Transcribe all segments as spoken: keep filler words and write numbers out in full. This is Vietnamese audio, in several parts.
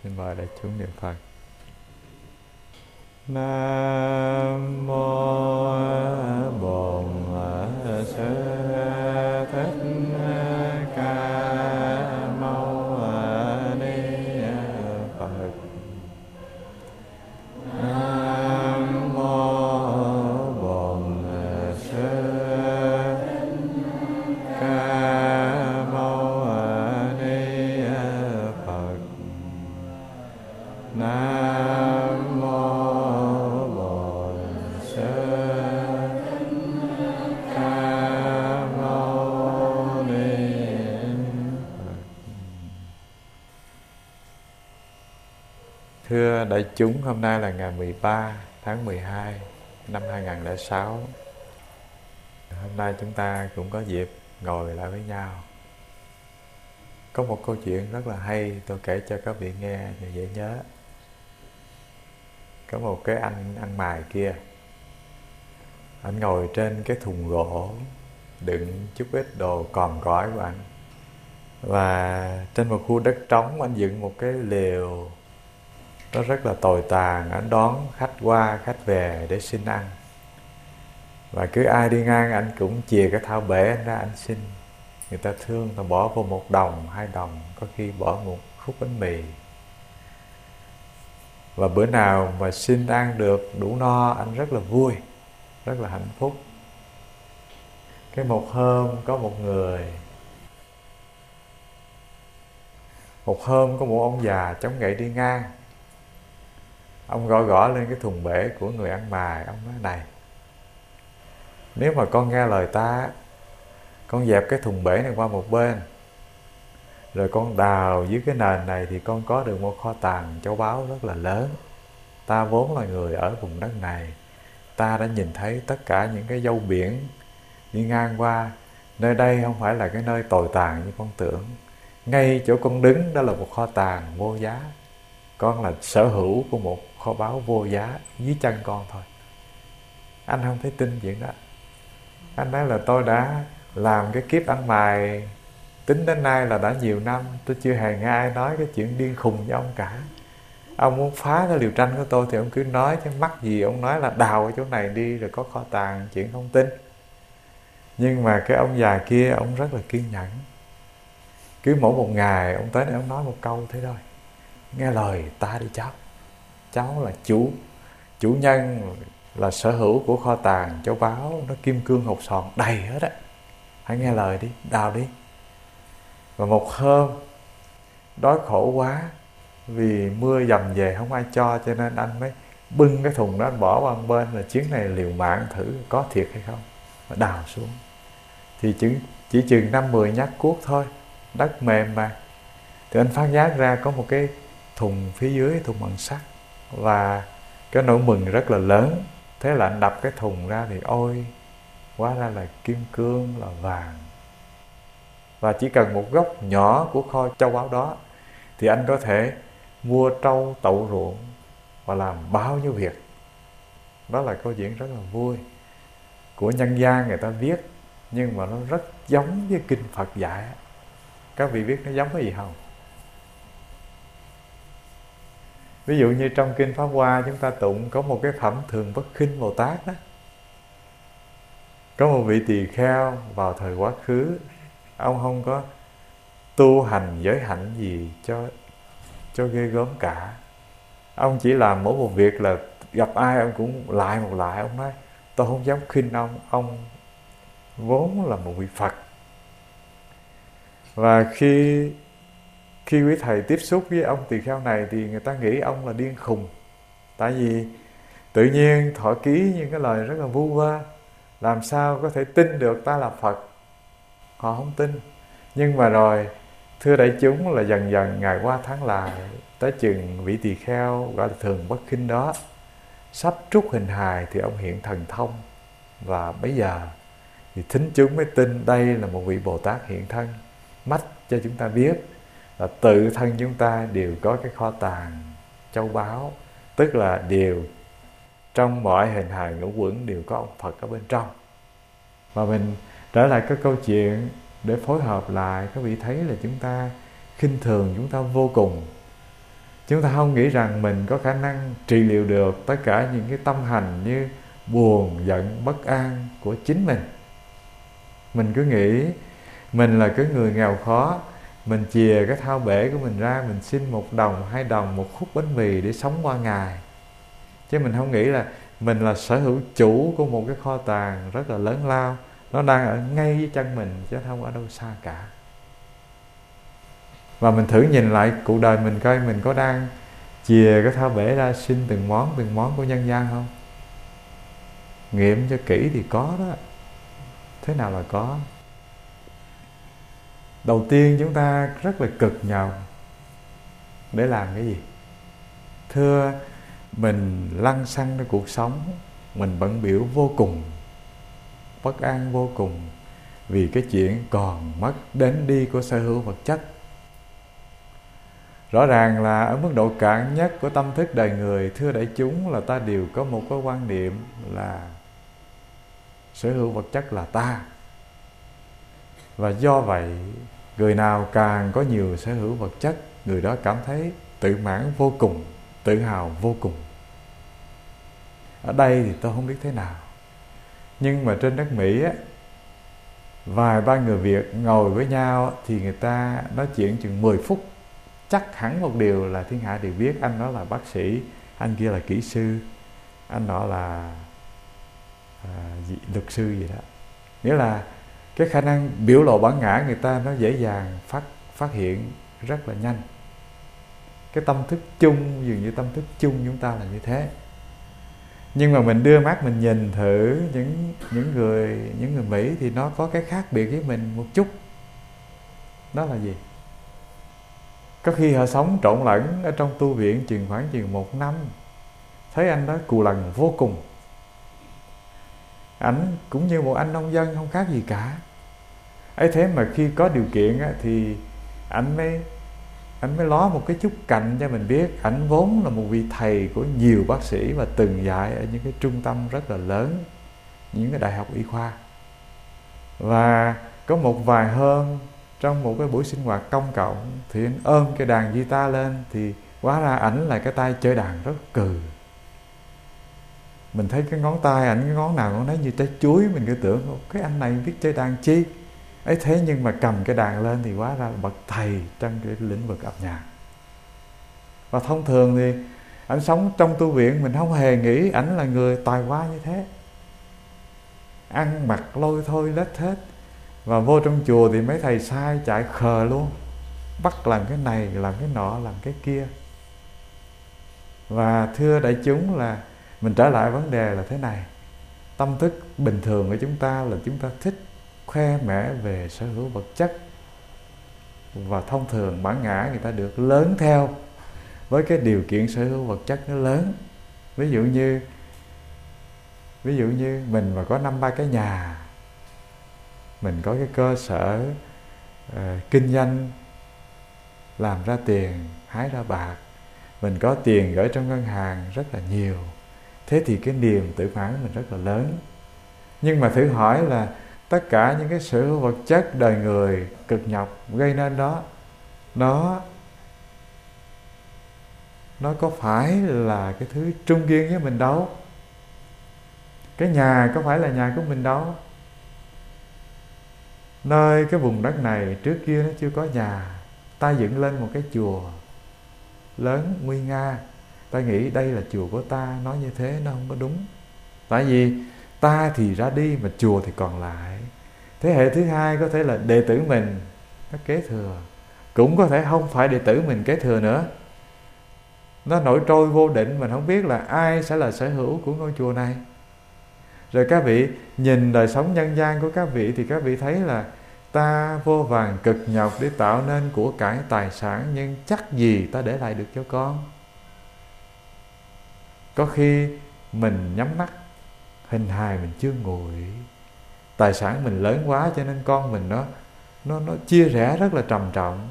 Xin mời đại chúng niệm Phật. Nam mô Bổn Sư Thích Ca Mâu Ni Phật. Nam mô Bổn Sư Ca Mâu Ni Phật. Nam mô Bổn Sư Ca Mâu Ni Phật. Thưa đại chúng, hôm nay là ngày mười ba tháng mười hai năm hai nghìn không trăm lẻ sáu. Hôm nay chúng ta cũng có dịp ngồi lại với nhau. Có một câu chuyện rất là hay tôi kể cho các vị nghe và dễ nhớ. Có một cái anh ăn mày kia, anh ngồi trên cái thùng gỗ đựng chút ít đồ còn cõi của anh. Và trên một khu đất trống anh dựng một cái lều, nó rất là tồi tàn. Anh đón khách qua khách về để xin ăn. Và cứ ai đi ngang anh cũng chìa cái thao bể anh ra anh xin. Người ta thương, ta bỏ vô một đồng, hai đồng, có khi bỏ một khúc bánh mì. Và bữa nào mà xin ăn được đủ no, anh rất là vui, rất là hạnh phúc. Cái một hôm có một người, một hôm có một ông già chống gậy đi ngang. Ông gõ gõ lên cái thùng bể của người ăn mày. Ông nói: này, nếu mà con nghe lời ta, con dẹp cái thùng bể này qua một bên, rồi con đào dưới cái nền này, thì con có được một kho tàng châu báu rất là lớn. Ta vốn là người ở vùng đất này, ta đã nhìn thấy tất cả những cái dâu biển đi ngang qua. Nơi đây không phải là cái nơi tồi tàn như con tưởng. Ngay chỗ con đứng đó là một kho tàng vô giá. Con là sở hữu của một kho báu vô giá dưới chân con thôi. Anh không thấy tin chuyện đó. Anh nói là tôi đã làm cái kiếp ăn mày, tính đến nay là đã nhiều năm, tôi chưa hề nghe ai nói cái chuyện điên khùng với ông cả. Ông muốn phá cái liều tranh của tôi thì ông cứ nói, chứ mắc gì ông nói là đào ở chỗ này đi rồi có kho tàng, chuyện không tin. Nhưng mà cái ông già kia, ông rất là kiên nhẫn. Cứ mỗi một ngày ông tới đây ông nói một câu thế thôi: nghe lời ta đi cháu. Cháu là chủ chủ nhân, là sở hữu của kho tàng châu báu, nó kim cương hột sòn đầy hết á. Hãy nghe lời đi, đào đi. Và một hôm đói khổ quá, vì mưa dầm về không ai cho, cho nên anh mới bưng cái thùng đó anh bỏ qua một bên, là chuyến này liều mạng thử có thiệt hay không. Và đào xuống thì chỉ, chỉ chừng năm mười nhát cuốc thôi, đất mềm mà. Thì anh phát giác ra có một cái thùng phía dưới, thùng bằng sắt. Và cái nỗi mừng rất là lớn. Thế là anh đập cái thùng ra thì ôi, hóa ra là kim cương, là vàng. Và chỉ cần một góc nhỏ của kho châu báu đó thì anh có thể mua trâu tậu ruộng và làm bao nhiêu việc. Đó là câu chuyện rất là vui của nhân gian người ta viết, nhưng mà nó rất giống với kinh Phật dạy. Các vị biết nó giống cái gì không? Ví dụ như trong kinh Pháp Hoa chúng ta tụng có một cái phẩm Thường Bất Khinh Bồ Tát đó. Có một vị tỳ kheo vào thời quá khứ, ông không có tu hành giới hạnh gì cho cho ghê gớm cả. Ông chỉ làm mỗi một việc là gặp ai ông cũng lại một lại. Ông nói tôi không dám khinh ông, ông vốn là một vị Phật. Và khi khi quý thầy tiếp xúc với ông tỳ kheo này thì người ta nghĩ ông là điên khùng. Tại vì tự nhiên thọ ký những cái lời rất là vu vơ, làm sao có thể tin được ta là Phật. Họ không tin. Nhưng mà rồi, thưa đại chúng, là dần dần ngày qua tháng lại, tới chừng vị tỳ kheo gọi là Thường Bất Khinh đó sắp trút hình hài thì ông hiện thần thông. Và bây giờ thì thính chúng mới tin đây là một vị Bồ Tát hiện thân, mách cho chúng ta biết là tự thân chúng ta đều có cái kho tàng châu báu, tức là đều trong mọi hình hài ngũ uẩn đều có ông Phật ở bên trong. Và mình trở lại cái câu chuyện để phối hợp lại, các vị thấy là chúng ta khinh thường chúng ta vô cùng. Chúng ta không nghĩ rằng mình có khả năng trị liệu được tất cả những cái tâm hành như buồn, giận, bất an của chính mình. Mình cứ nghĩ mình là cái người nghèo khó, mình chìa cái thao bể của mình ra, mình xin một đồng, hai đồng, một khúc bánh mì để sống qua ngày. Chứ mình không nghĩ là mình là sở hữu chủ của một cái kho tàng rất là lớn lao. Nó đang ở ngay dưới chân mình chứ không ở đâu xa cả. Và mình thử nhìn lại cuộc đời mình coi mình có đang chìa cái thao bể ra xin từng món từng món của nhân gian không? Nghiệm cho kỹ thì có đó. Thế nào là có? Đầu tiên chúng ta rất là cực nhọc để làm cái gì? Thưa, mình lăn xăng trong cuộc sống, mình bận biểu vô cùng, bất an vô cùng vì cái chuyện còn mất đến đi của sở hữu vật chất. Rõ ràng là ở mức độ cạn nhất của tâm thức đời người, thưa đại chúng, là ta đều có một cái quan niệm là sở hữu vật chất là ta. Và do vậy, người nào càng có nhiều sở hữu vật chất, người đó cảm thấy tự mãn vô cùng, tự hào vô cùng. Ở đây thì tôi không biết thế nào, nhưng mà trên đất Mỹ á, vài ba người Việt ngồi với nhau thì người ta nói chuyện chừng mười phút, chắc hẳn một điều là thiên hạ đều biết. Anh đó là bác sĩ, anh kia là kỹ sư, anh đó là à, gì, luật sư gì đó. Nghĩa là cái khả năng biểu lộ bản ngã người ta nó dễ dàng phát, phát hiện rất là nhanh. Cái tâm thức chung, dường như tâm thức chung chúng ta là như thế. Nhưng mà mình đưa mắt mình nhìn thử những, những, người, những người Mỹ thì nó có cái khác biệt với mình một chút. Đó là gì? Có khi họ sống trộn lẫn ở trong tu viện chừng khoảng chừng một năm, thấy anh đó cù lần vô cùng. Ảnh cũng như một anh nông dân không khác gì cả. Ấy thế mà khi có điều kiện á, thì ảnh mới ảnh mới ló một cái chút cạnh cho mình biết ảnh vốn là một vị thầy của nhiều bác sĩ và từng dạy ở những cái trung tâm rất là lớn, những cái đại học y khoa. Và có một vài hôm trong một cái buổi sinh hoạt công cộng thì anh ôm cái đàn guitar lên, thì hóa ra ảnh là cái tay chơi đàn rất cừ. Mình thấy cái ngón tay ảnh, cái ngón nào ngón nấy như trái chuối, mình cứ tưởng cái anh này biết chơi đàn chi. Ấy thế nhưng mà cầm cái đàn lên thì hóa ra là bậc thầy trong cái lĩnh vực âm nhạc. Và thông thường thì ảnh sống trong tu viện, mình không hề nghĩ ảnh là người tài hoa như thế. Ăn mặc lôi thôi lết hết. Và vô trong chùa thì mấy thầy sai chạy khờ luôn, bắt làm cái này, làm cái nọ, làm cái kia. Và thưa đại chúng, là mình trở lại vấn đề là thế này. Tâm thức bình thường của chúng ta là chúng ta thích khoe mẽ về sở hữu vật chất. Và thông thường bản ngã người ta được lớn theo với cái điều kiện sở hữu vật chất nó lớn. Ví dụ như Ví dụ như mình mà có năm ba cái nhà, mình có cái cơ sở uh, kinh doanh, làm ra tiền, hái ra bạc, mình có tiền gửi trong ngân hàng rất là nhiều. Thế thì cái niềm tự mãn mình rất là lớn. Nhưng mà thử hỏi là tất cả những cái sở hữu vật chất đời người cực nhọc gây nên đó, nó nó có phải là cái thứ trung kiên với mình đâu. Cái nhà có phải là nhà của mình đâu. Nơi cái vùng đất này trước kia nó chưa có nhà, ta dựng lên một cái chùa lớn nguy nga, ta nghĩ đây là chùa của ta. Nói như thế nó không có đúng. Tại vì ta thì ra đi mà chùa thì còn lại. Thế hệ thứ hai có thể là đệ tử mình nó kế thừa, cũng có thể không phải đệ tử mình kế thừa nữa. Nó nổi trôi vô định, mình không biết là ai sẽ là sở hữu của ngôi chùa này. Rồi các vị nhìn đời sống nhân gian của các vị thì các vị thấy là ta vô vàn cực nhọc để tạo nên của cải tài sản, nhưng chắc gì ta để lại được cho con. Có khi mình nhắm mắt, hình hài mình chưa nguội, tài sản mình lớn quá cho nên con mình nó nó nó chia rẽ rất là trầm trọng.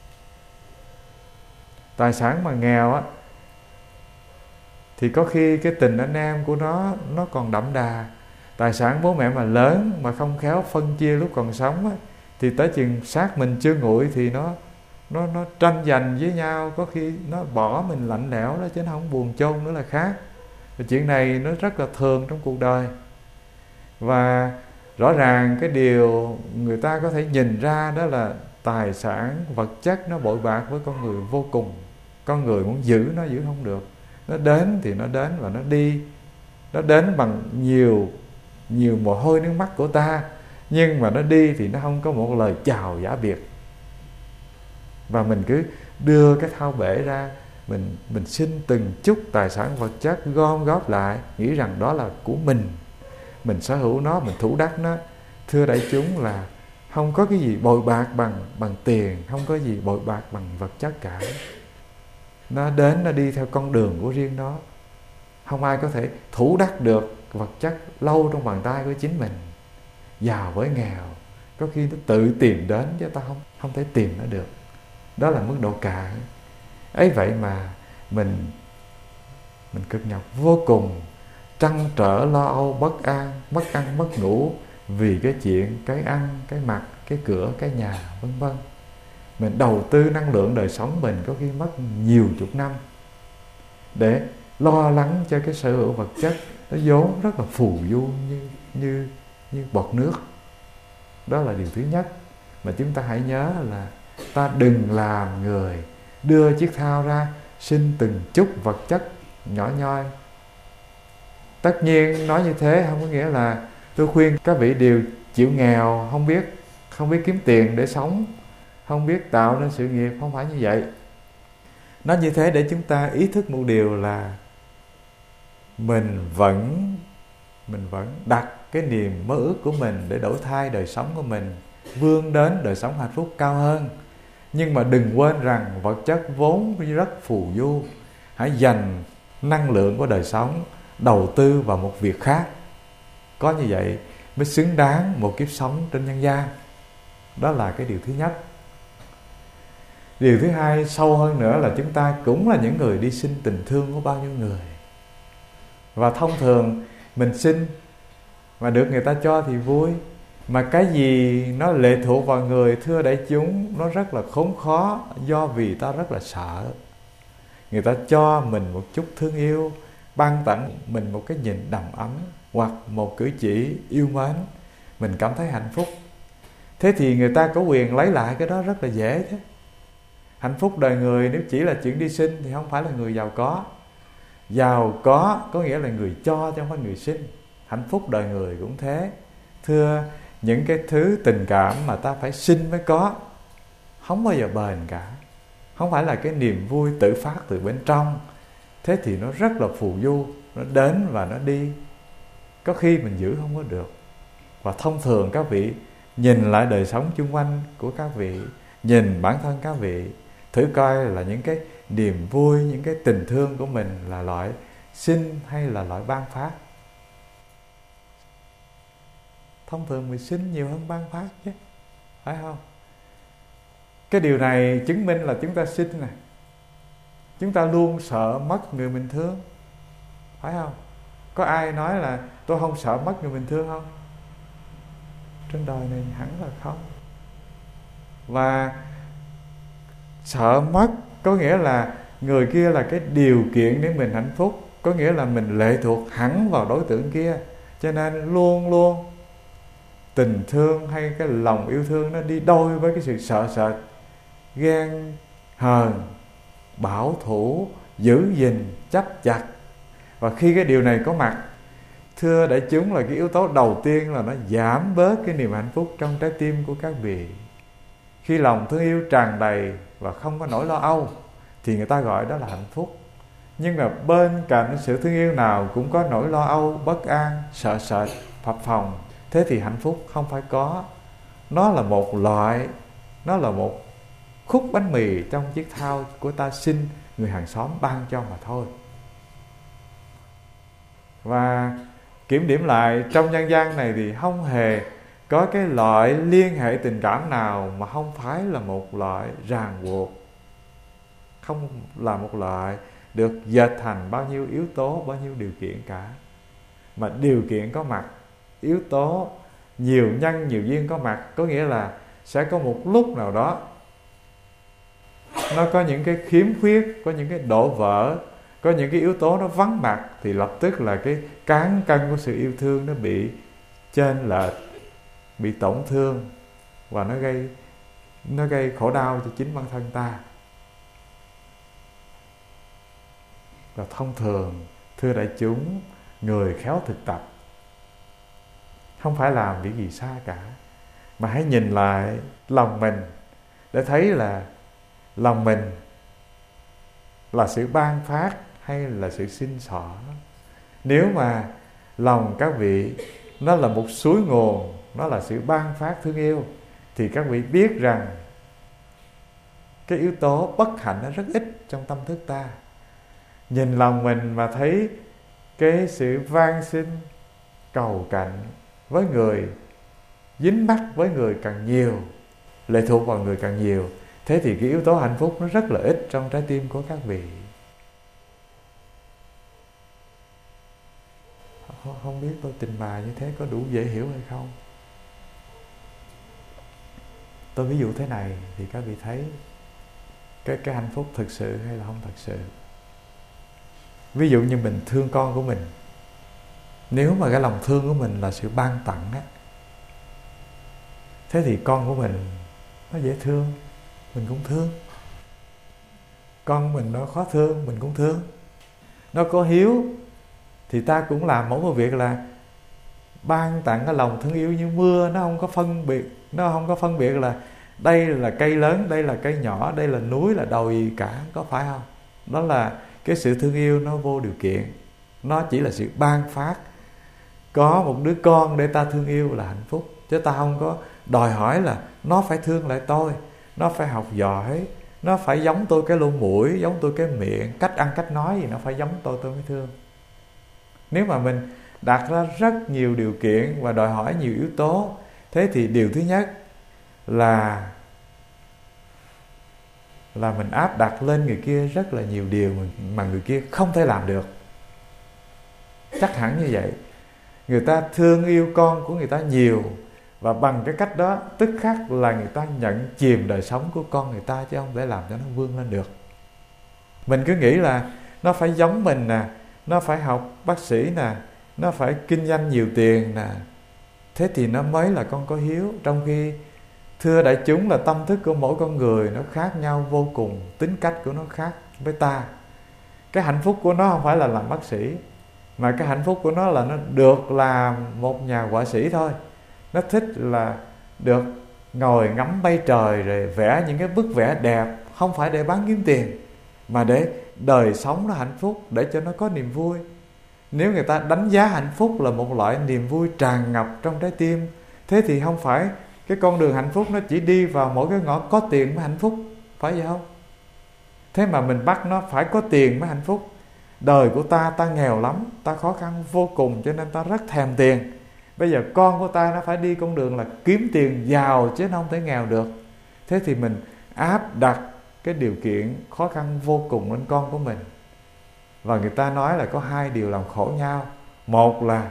Tài sản mà nghèo á thì có khi cái tình anh em của nó nó còn đậm đà. Tài sản bố mẹ mà lớn mà không khéo phân chia lúc còn sống á, thì tới chừng xác mình chưa nguội thì nó nó nó tranh giành với nhau, có khi nó bỏ mình lạnh lẽo đó, chứ nó không buồn chôn nữa là khác. Và chuyện này nó rất là thường trong cuộc đời. Và rõ ràng cái điều người ta có thể nhìn ra đó là tài sản vật chất nó bội bạc với con người vô cùng. Con người muốn giữ nó giữ không được. Nó đến thì nó đến và nó đi. Nó đến bằng nhiều nhiều mồ hôi nước mắt của ta, nhưng mà nó đi thì nó không có một lời chào giả biệt. Và mình cứ đưa cái thao bể ra, mình mình xin từng chút tài sản vật chất gom góp lại, nghĩ rằng đó là của mình, mình sở hữu nó, mình thủ đắc nó. Thưa đại chúng, là không có cái gì bội bạc bằng bằng tiền, không có gì bội bạc bằng vật chất cả. Nó đến, nó đi theo con đường của riêng nó. Không ai có thể thủ đắc được vật chất lâu trong bàn tay của chính mình. Giàu với nghèo, có khi nó tự tìm đến chứ ta không không thể tìm nó được. Đó là mức độ cạn. Ấy vậy mà mình mình cực nhọc vô cùng, trăn trở lo âu bất an, mất ăn mất ngủ vì cái chuyện cái ăn, cái mặc, cái cửa, cái nhà, vân vân. Mình đầu tư năng lượng đời sống mình có khi mất nhiều chục năm để lo lắng cho cái sở hữu vật chất nó vốn rất là phù du như như như bọt nước. Đó là điều thứ nhất mà chúng ta hãy nhớ, là ta đừng làm người đưa chiếc thao ra xin từng chút vật chất nhỏ nhoi. Tất nhiên nói như thế không có nghĩa là tôi khuyên các vị đều chịu nghèo, không biết không biết kiếm tiền để sống, không biết tạo nên sự nghiệp, không phải như vậy. Nói như thế để chúng ta ý thức một điều là mình vẫn mình vẫn đặt cái niềm mơ ước của mình để đổi thay đời sống của mình, vươn đến đời sống hạnh phúc cao hơn. Nhưng mà đừng quên rằng vật chất vốn rất phù du. Hãy dành năng lượng của đời sống đầu tư vào một việc khác. Có như vậy mới xứng đáng một kiếp sống trên nhân gian. Đó là cái điều thứ nhất. Điều thứ hai, sâu hơn nữa là chúng ta cũng là những người đi xin tình thương của bao nhiêu người. Và thông thường mình xin mà được người ta cho thì vui. Mà cái gì nó lệ thuộc vào người, thưa đại chúng, nó rất là khốn khó, do vì ta rất là sợ. Người ta cho mình một chút thương yêu, ban tặng mình một cái nhìn đầm ấm, hoặc một cử chỉ yêu mến, mình cảm thấy hạnh phúc. Thế thì người ta có quyền lấy lại cái đó rất là dễ thế. Hạnh phúc đời người nếu chỉ là chuyện đi xin thì không phải là người giàu có. Giàu có có nghĩa là người cho chứ không phải người xin. Hạnh phúc đời người cũng thế. Thưa, những cái thứ tình cảm mà ta phải xin mới có, không bao giờ bền cả. Không phải là cái niềm vui tự phát từ bên trong. Thế thì nó rất là phù du, nó đến và nó đi. Có khi mình giữ không có được. Và thông thường các vị nhìn lại đời sống chung quanh của các vị, nhìn bản thân các vị, thử coi là những cái niềm vui, những cái tình thương của mình là loại xin hay là loại ban phát. Thông thường mình xin nhiều hơn ban phát chứ, phải không? Cái điều này chứng minh là chúng ta xin này, chúng ta luôn sợ mất người mình thương, phải không? Có ai nói là tôi không sợ mất người mình thương không? Trên đời này hẳn là không. Và sợ mất có nghĩa là người kia là cái điều kiện để mình hạnh phúc, có nghĩa là mình lệ thuộc hẳn vào đối tượng kia. Cho nên luôn luôn tình thương hay cái lòng yêu thương nó đi đôi với cái sự sợ sệt, ghen hờn, bảo thủ, giữ gìn, chấp chặt. Và khi cái điều này có mặt, thưa đại chúng, là cái yếu tố đầu tiên là nó giảm bớt cái niềm hạnh phúc trong trái tim của các vị. Khi lòng thương yêu tràn đầy và không có nỗi lo âu thì người ta gọi đó là hạnh phúc. Nhưng mà bên cạnh sự thương yêu nào cũng có nỗi lo âu, bất an, sợ sệt, phập phồng. Thế thì hạnh phúc không phải có. Nó là một loại, nó là một khúc bánh mì trong chiếc thao của ta xin người hàng xóm ban cho mà thôi. Và kiểm điểm lại, trong nhân gian này thì không hề có cái loại liên hệ tình cảm nào mà không phải là một loại ràng buộc, không là một loại được dệt thành bao nhiêu yếu tố, bao nhiêu điều kiện cả. Mà điều kiện có mặt, yếu tố nhiều nhân nhiều duyên có mặt, có nghĩa là sẽ có một lúc nào đó nó có những cái khiếm khuyết, có những cái đổ vỡ, có những cái yếu tố nó vắng mặt, thì lập tức là cái cán cân của sự yêu thương nó bị chênh lệch, bị tổn thương, và nó gây nó gây khổ đau cho chính bản thân ta. Và thông thường, thưa đại chúng, người khéo thực tập không phải làm việc gì xa cả, mà hãy nhìn lại lòng mình để thấy là lòng mình là sự ban phát hay là sự sinh xỏ. Nếu mà lòng các vị nó là một suối nguồn, nó là sự ban phát thương yêu, thì các vị biết rằng cái yếu tố bất hạnh nó rất ít trong tâm thức ta. Nhìn lòng mình mà thấy cái sự van xin, cầu cạnh với người, dính mắc với người càng nhiều, lệ thuộc vào người càng nhiều, thế thì cái yếu tố hạnh phúc nó rất là ít trong trái tim của các vị. Không biết tôi trình bày như thế có đủ dễ hiểu hay không? Tôi ví dụ thế này thì các vị thấy cái, cái hạnh phúc thực sự hay là không thật sự. Ví dụ như mình thương con của mình, nếu mà cái lòng thương của mình là sự ban tặng á, thế thì con của mình nó dễ thương, mình cũng thương. Con mình nó khó thương, mình cũng thương. Nó có hiếu thì ta cũng làm mỗi một việc là ban tặng cái lòng thương yêu như mưa. Nó không có phân biệt, nó không có phân biệt là đây là cây lớn, đây là cây nhỏ, đây là núi, là đồi cả, có phải không? Đó là cái sự thương yêu nó vô điều kiện, nó chỉ là sự ban phát. Có một đứa con để ta thương yêu là hạnh phúc, chứ ta không có đòi hỏi là nó phải thương lại tôi, nó phải học giỏi, nó phải giống tôi cái lỗ mũi, giống tôi cái miệng, cách ăn cách nói gì nó phải giống tôi tôi mới thương. Nếu mà mình đặt ra rất nhiều điều kiện và đòi hỏi nhiều yếu tố, thế thì điều thứ nhất là là mình áp đặt lên người kia rất là nhiều điều mà người kia không thể làm được. Chắc hẳn như vậy. Người ta thương yêu con của người ta nhiều, và bằng cái cách đó tức khắc là người ta nhận chìm đời sống của con người ta, chứ không thể làm cho nó vươn lên được. Mình cứ nghĩ là nó phải giống mình nè, nó phải học bác sĩ nè, nó phải kinh doanh nhiều tiền nè, thế thì nó mới là con có hiếu. Trong khi thưa đại chúng là tâm thức của mỗi con người nó khác nhau vô cùng, tính cách của nó khác với ta. Cái hạnh phúc của nó không phải là làm bác sĩ, mà cái hạnh phúc của nó là nó được làm một nhà họa sĩ thôi. Nó thích là được ngồi ngắm mây trời rồi vẽ những cái bức vẽ đẹp, không phải để bán kiếm tiền, mà để đời sống nó hạnh phúc, để cho nó có niềm vui. Nếu người ta đánh giá hạnh phúc là một loại niềm vui tràn ngập trong trái tim, thế thì không phải cái con đường hạnh phúc nó chỉ đi vào mỗi cái ngõ có tiền mới hạnh phúc, phải vậy không? Thế mà mình bắt nó phải có tiền mới hạnh phúc. Đời của ta, ta nghèo lắm, ta khó khăn vô cùng, cho nên ta rất thèm tiền. Bây giờ con của ta nó phải đi con đường là kiếm tiền giàu, chứ nó không thể nghèo được. Thế thì mình áp đặt cái điều kiện khó khăn vô cùng lên con của mình. Và người ta nói là có hai điều làm khổ nhau. Một là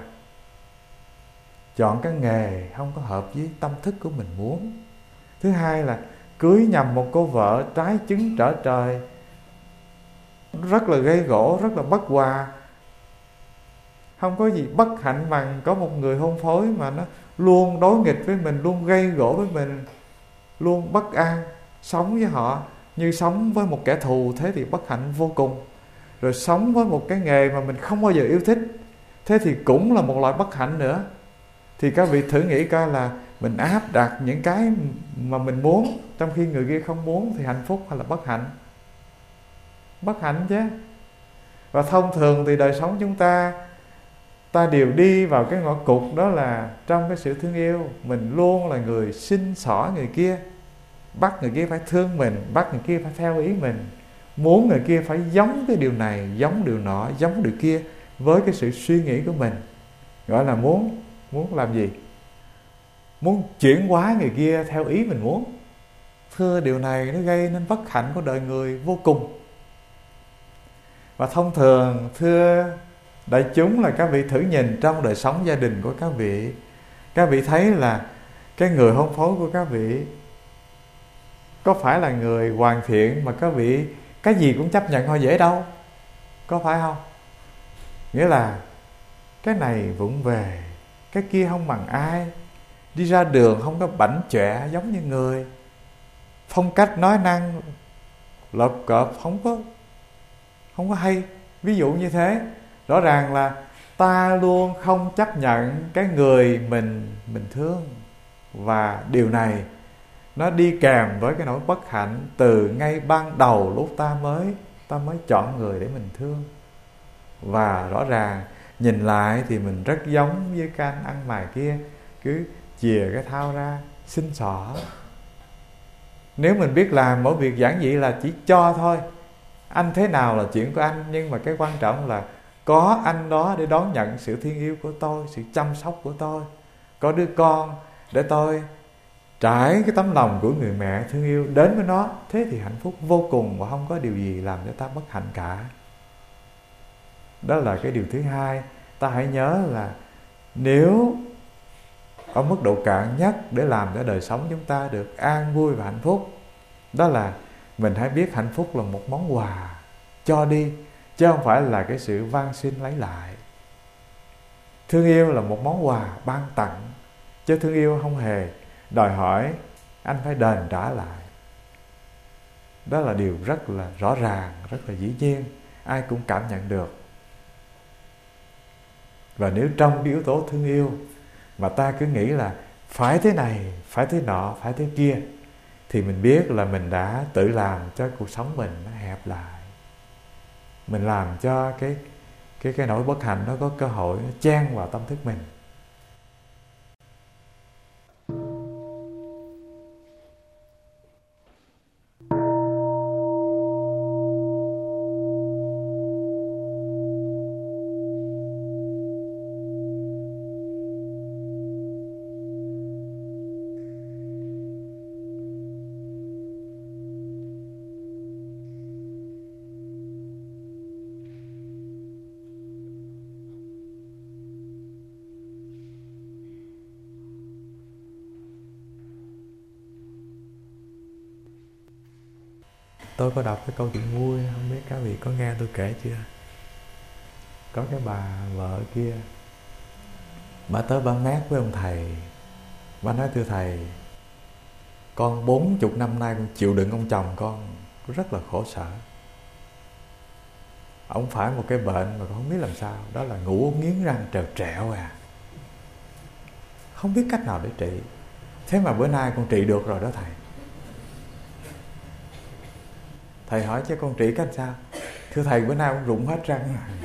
chọn cái nghề không có hợp với tâm thức của mình muốn. Thứ hai là cưới nhầm một cô vợ trái trứng trở trời, rất là gây gổ, rất là bất hòa. Không có gì bất hạnh bằng có một người hôn phối mà nó luôn đối nghịch với mình, luôn gây gổ với mình, luôn bất an. Sống với họ như sống với một kẻ thù, thế thì bất hạnh vô cùng. Rồi sống với một cái nghề mà mình không bao giờ yêu thích, thế thì cũng là một loại bất hạnh nữa. Thì các vị thử nghĩ coi là mình áp đặt những cái mà mình muốn, trong khi người kia không muốn, thì hạnh phúc hay là bất hạnh? Bất hạnh chứ. Và thông thường thì đời sống chúng ta, ta đều đi vào cái ngõ cụt đó là trong cái sự thương yêu, mình luôn là người xin xỏ người kia, bắt người kia phải thương mình, bắt người kia phải theo ý mình, muốn người kia phải giống cái điều này, giống điều nọ, giống điều kia với cái sự suy nghĩ của mình. Gọi là muốn muốn làm gì? Muốn chuyển hóa người kia theo ý mình muốn. Thưa, điều này nó gây nên bất hạnh của đời người vô cùng. Và thông thường, thưa đại chúng, là các vị thử nhìn trong đời sống gia đình của các vị, các vị thấy là cái người hôn phối của các vị có phải là người hoàn thiện mà các vị cái gì cũng chấp nhận họ dễ đâu, có phải không? Nghĩa là cái này vụng về, cái kia không bằng ai, đi ra đường không có bảnh chọe giống như người, phong cách nói năng lợp cợp không có không có hay, ví dụ như thế. Rõ ràng là ta luôn không chấp nhận cái người mình mình thương, và điều này nó đi kèm với cái nỗi bất hạnh từ ngay ban đầu lúc ta mới ta mới chọn người để mình thương. Và rõ ràng nhìn lại thì mình rất giống với cái anh ăn mày kia, cứ chìa cái thao ra xin xỏ. Nếu mình biết làm mỗi việc giản dị là chỉ cho thôi, anh thế nào là chuyện của anh, nhưng mà cái quan trọng là có anh đó để đón nhận sự thương yêu của tôi, sự chăm sóc của tôi, có đứa con để tôi trải cái tấm lòng của người mẹ thương yêu đến với nó. Thế thì hạnh phúc vô cùng, và không có điều gì làm cho ta bất hạnh cả. Đó là cái điều thứ hai. Ta hãy nhớ là nếu ở mức độ cạn nhất để làm cho đời sống chúng ta được an vui và hạnh phúc, đó là mình hãy biết hạnh phúc là một món quà cho đi, chứ không phải là cái sự van xin lấy lại. Thương yêu là một món quà ban tặng, chứ thương yêu không hề đòi hỏi anh phải đền trả lại. Đó là điều rất là rõ ràng, rất là dĩ nhiên, ai cũng cảm nhận được. Và nếu trong cái yếu tố thương yêu mà ta cứ nghĩ là phải thế này, phải thế nọ, phải thế kia, thì mình biết là mình đã tự làm cho cuộc sống mình nó hẹp lại. Mình làm cho cái cái cái nỗi bất hạnh nó có cơ hội nó chen vào tâm thức mình. Tôi có đọc cái câu chuyện vui, không biết các vị có nghe tôi kể chưa? Có cái bà vợ kia, bà tới bà mét với ông thầy. Bà nói: thưa thầy, con bốn chục năm nay con chịu đựng ông chồng con rất là khổ sở. Ông phải một cái bệnh mà con không biết làm sao, đó là ngủ nghiến răng trèo trẹo à, không biết cách nào để trị. Thế mà bữa nay con trị được rồi đó thầy. Thầy hỏi: chứ con trị cách sao? Thưa thầy, bữa nay ông rụng hết răng.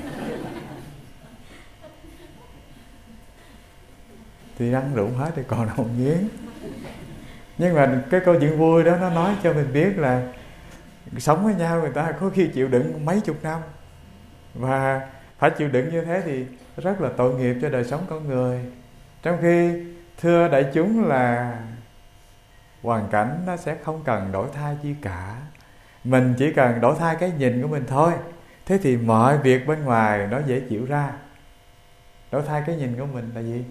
Thì răng rụng hết thì còn đâu nghiến. Nhưng mà cái câu chuyện vui đó nó nói cho mình biết là sống với nhau người ta có khi chịu đựng mấy chục năm, và phải chịu đựng như thế thì rất là tội nghiệp cho đời sống con người. Trong khi thưa đại chúng là hoàn cảnh nó sẽ không cần đổi thay chi cả, mình chỉ cần đổi thay cái nhìn của mình thôi. Thế thì mọi việc bên ngoài nó dễ chịu ra. Đổi thay cái nhìn của mình là gì?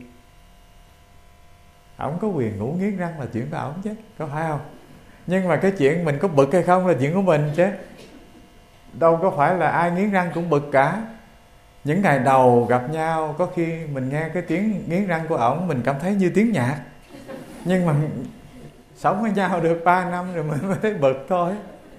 Ổng có quyền ngủ nghiến răng là chuyện của ổng chứ, có phải không? Nhưng mà cái chuyện mình có bực hay không là chuyện của mình chứ, đâu có phải là ai nghiến răng cũng bực cả. Những ngày đầu gặp nhau, có khi mình nghe cái tiếng nghiến răng của ổng mình cảm thấy như tiếng nhạc, nhưng mà sống với nhau được ba năm rồi mình mới thấy bực thôi.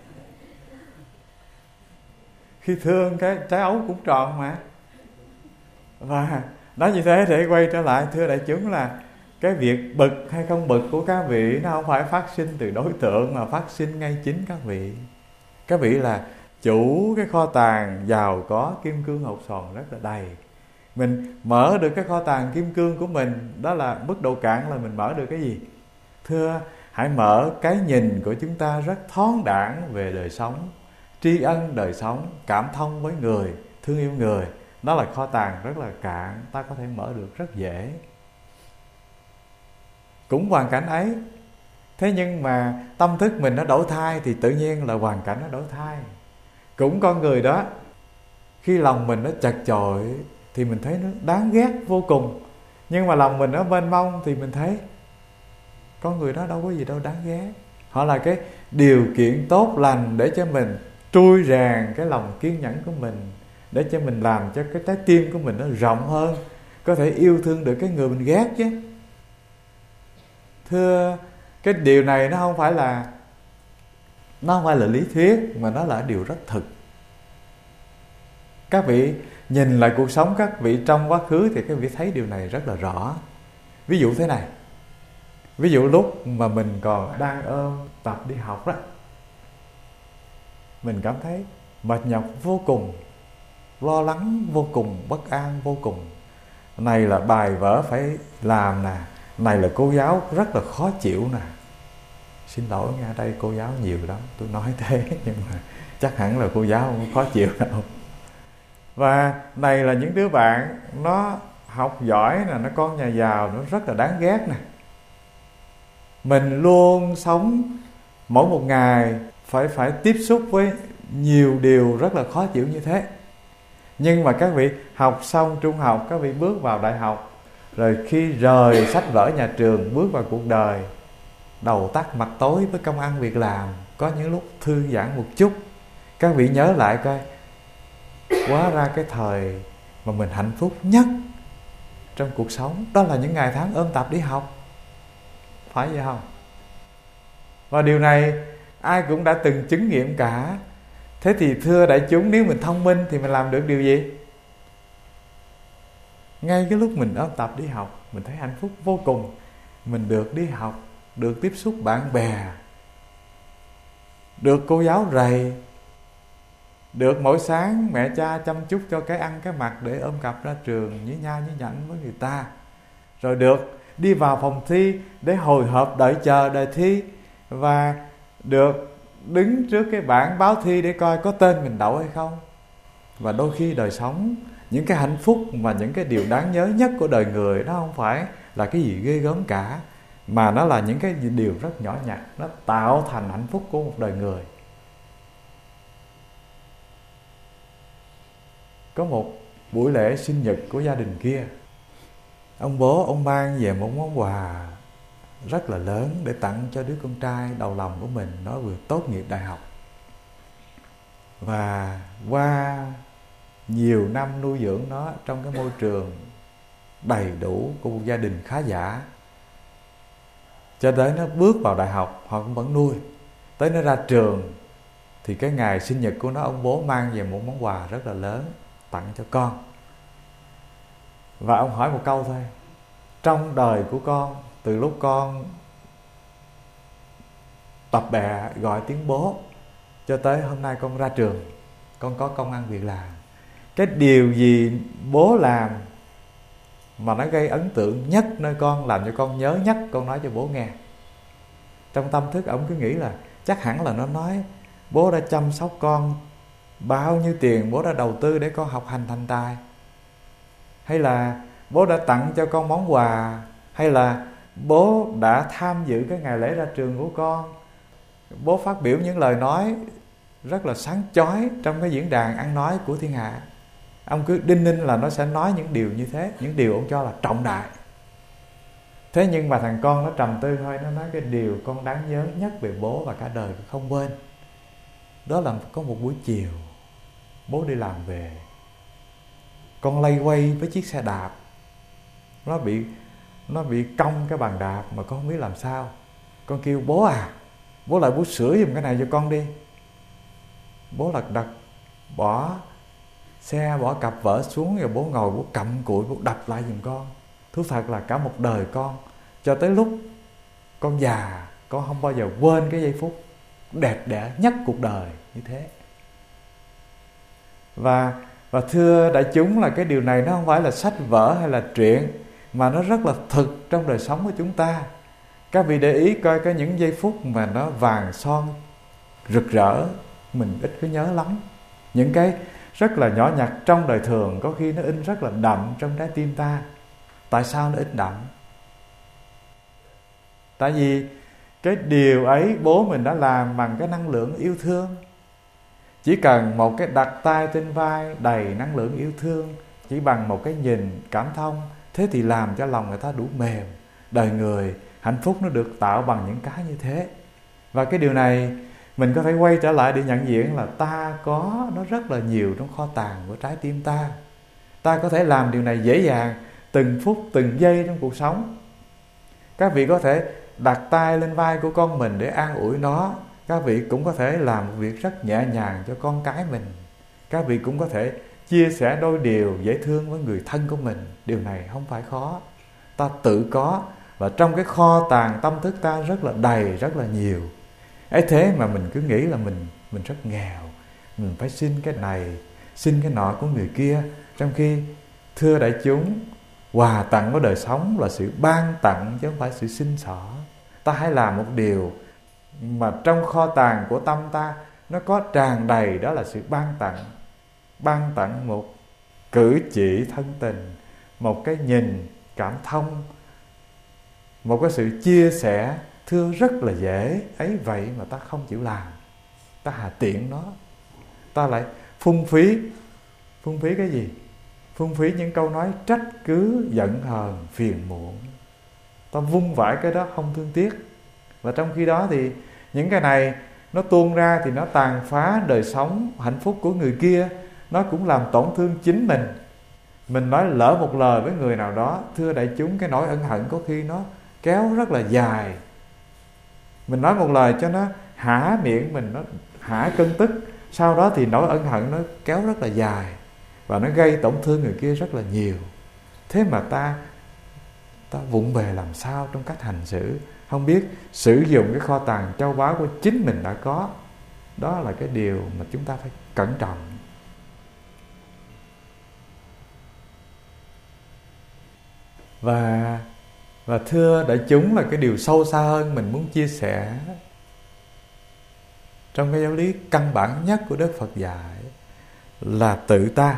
Khi thương cái trái ấu cũng tròn mà. Và nói như thế để quay trở lại, thưa đại chúng, là cái việc bực hay không bực của các vị nó không phải phát sinh từ đối tượng, mà phát sinh ngay chính các vị. Các vị là chủ cái kho tàng giàu có kim cương hột xoàn rất là đầy. Mình mở được cái kho tàng kim cương của mình, đó là mức độ cạn là mình mở được cái gì? Thưa, hãy mở cái nhìn của chúng ta rất thoáng đãng về đời sống, tri ân đời sống, cảm thông với người, thương yêu người. Đó là kho tàng rất là cạn, ta có thể mở được rất dễ. Cũng hoàn cảnh ấy, thế nhưng mà tâm thức mình nó đổi thay thì tự nhiên là hoàn cảnh nó đổi thay. Cũng con người đó, khi lòng mình nó chật chội thì mình thấy nó đáng ghét vô cùng. Nhưng mà lòng mình nó mênh mông thì mình thấy con người đó đâu có gì đâu đáng ghét, họ là cái điều kiện tốt lành để cho mình trui rèn cái lòng kiên nhẫn của mình, để cho mình làm cho cái trái tim của mình nó rộng hơn, có thể yêu thương được cái người mình ghét chứ. Thưa, cái điều này nó không phải là nó không phải là lý thuyết, mà nó là điều rất thực. Các vị nhìn lại cuộc sống các vị trong quá khứ thì các vị thấy điều này rất là rõ. Ví dụ thế này, ví dụ lúc mà mình còn đang ôm tập đi học đó, mình cảm thấy mệt nhọc vô cùng, lo lắng vô cùng, bất an vô cùng. Này là bài vở phải làm nè, này là cô giáo rất là khó chịu nè. Xin lỗi nha, đây cô giáo nhiều lắm, tôi nói thế, nhưng mà chắc hẳn là cô giáo không khó chịu đâu. Và này là những đứa bạn nó học giỏi nè, nó con nhà giàu, nó rất là đáng ghét nè. Mình luôn sống mỗi một ngày phải phải tiếp xúc với nhiều điều rất là khó chịu như thế. Nhưng mà các vị học xong trung học, các vị bước vào đại học, rồi khi rời sách vở nhà trường, bước vào cuộc đời, đầu tắt mặt tối với công ăn việc làm, có những lúc thư giãn một chút, các vị nhớ lại coi, hóa ra cái thời mà mình hạnh phúc nhất trong cuộc sống đó là những ngày tháng ôm tập đi học. Phải vậy không? Và điều này ai cũng đã từng chứng nghiệm cả. Thế thì thưa đại chúng, nếu mình thông minh thì mình làm được điều gì? Ngay cái lúc mình ôm tập đi học, mình thấy hạnh phúc vô cùng. Mình được đi học, được tiếp xúc bạn bè, được cô giáo rầy, được mỗi sáng mẹ cha chăm chút cho cái ăn cái mặc để ôm cặp ra trường nhí nha nhí nhảnh với người ta, rồi được đi vào phòng thi để hồi hộp đợi chờ đề thi, và được đứng trước cái bảng báo thi để coi có tên mình đậu hay không. Và đôi khi đời sống, những cái hạnh phúc mà những cái điều đáng nhớ nhất của đời người, nó không phải là cái gì ghê gớm cả, mà nó là những cái điều rất nhỏ nhặt, nó tạo thành hạnh phúc của một đời người. Có một buổi lễ sinh nhật của gia đình kia, ông bố ông mang về một món quà rất là lớn để tặng cho đứa con trai đầu lòng của mình, nó vừa tốt nghiệp đại học. Và qua nhiều năm nuôi dưỡng nó trong cái môi trường đầy đủ của một gia đình khá giả, cho tới nó bước vào đại học họ cũng vẫn nuôi. Tới nó ra trường thì cái ngày sinh nhật của nó, ông bố mang về một món quà rất là lớn tặng cho con. Và ông hỏi một câu thôi: trong đời của con, từ lúc con tập bẹ gọi tiếng bố cho tới hôm nay con ra trường, con có công ăn việc làm, cái điều gì bố làm mà nó gây ấn tượng nhất nơi con, làm cho con nhớ nhất, con nói cho bố nghe? Trong tâm thức ông cứ nghĩ là chắc hẳn là nó nói bố đã chăm sóc con, bao nhiêu tiền bố đã đầu tư để con học hành thành tài, hay là bố đã tặng cho con món quà, hay là bố đã tham dự cái ngày lễ ra trường của con, bố phát biểu những lời nói rất là sáng chói trong cái diễn đàn ăn nói của thiên hạ. Ông cứ đinh ninh là nó sẽ nói những điều như thế, những điều ông cho là trọng đại. Thế nhưng mà thằng con nó trầm tư thôi, nó nói cái điều con đáng nhớ nhất về bố và cả đời không quên, đó là có một buổi chiều bố đi làm về, con lay quay với chiếc xe đạp, nó bị nó bị cong cái bàn đạp mà con không biết làm sao. Con kêu bố à, bố lại bố sửa giùm cái này cho con đi. Bố lật đật bỏ xe, bỏ cặp vở xuống, rồi bố ngồi bố cặm cụi, bố đập lại giùm con. Thú thật là cả một đời con, cho tới lúc con già, con không bao giờ quên cái giây phút đẹp đẽ nhất cuộc đời như thế. Và và thưa đại chúng, là cái điều này nó không phải là sách vở hay là truyện, mà nó rất là thực trong đời sống của chúng ta. Các vị để ý coi cái những giây phút mà nó vàng son rực rỡ, mình ít có nhớ lắm. Những cái rất là nhỏ nhặt trong đời thường, có khi nó in rất là đậm trong trái tim ta. Tại sao nó ít đậm? Tại vì cái điều ấy bố mình đã làm bằng cái năng lượng yêu thương. Chỉ cần một cái đặt tay trên vai đầy năng lượng yêu thương, chỉ bằng một cái nhìn cảm thông, thế thì làm cho lòng người ta đủ mềm. Đời người hạnh phúc nó được tạo bằng những cái như thế. Và cái điều này mình có thể quay trở lại để nhận diện là ta có nó rất là nhiều trong kho tàng của trái tim ta. Ta có thể làm điều này dễ dàng, từng phút, từng giây trong cuộc sống. Các vị có thể đặt tay lên vai của con mình để an ủi nó. Các vị cũng có thể làm một việc rất nhẹ nhàng cho con cái mình. Các vị cũng có thể chia sẻ đôi điều dễ thương với người thân của mình. Điều này không phải khó. Ta tự có, và trong cái kho tàng tâm thức ta rất là đầy, rất là nhiều. Ấy thế mà mình cứ nghĩ là mình mình rất nghèo, mình phải xin cái này, xin cái nọ của người kia. Trong khi thưa đại chúng, quà tặng của đời sống là sự ban tặng chứ không phải sự xin xỏ. Ta hãy làm một điều mà trong kho tàng của tâm ta nó có tràn đầy, đó là sự ban tặng. Ban tặng một cử chỉ thân tình, một cái nhìn cảm thông, một cái sự chia sẻ thương rất là dễ. Ấy vậy mà ta không chịu làm, ta hà tiện nó, ta lại phung phí. Phung phí cái gì? Phung phí những câu nói trách cứ, giận hờn, phiền muộn. Ta vung vãi cái đó không thương tiếc. Và trong khi đó thì những cái này nó tuôn ra thì nó tàn phá đời sống hạnh phúc của người kia. Nó cũng làm tổn thương chính mình. Mình nói lỡ một lời với người nào đó, thưa đại chúng, cái nỗi ân hận có khi nó kéo rất là dài. Mình nói một lời cho nó hả miệng mình, nó hả cơn tức, sau đó thì nỗi ân hận nó kéo rất là dài, và nó gây tổn thương người kia rất là nhiều. Thế mà ta Ta vụng về làm sao trong cách hành xử, không biết sử dụng cái kho tàng châu báu của chính mình đã có. Đó là cái điều mà chúng ta phải cẩn trọng. Và Và thưa đại chúng, là cái điều sâu xa hơn mình muốn chia sẻ trong cái giáo lý căn bản nhất của Đức Phật dạy là tự ta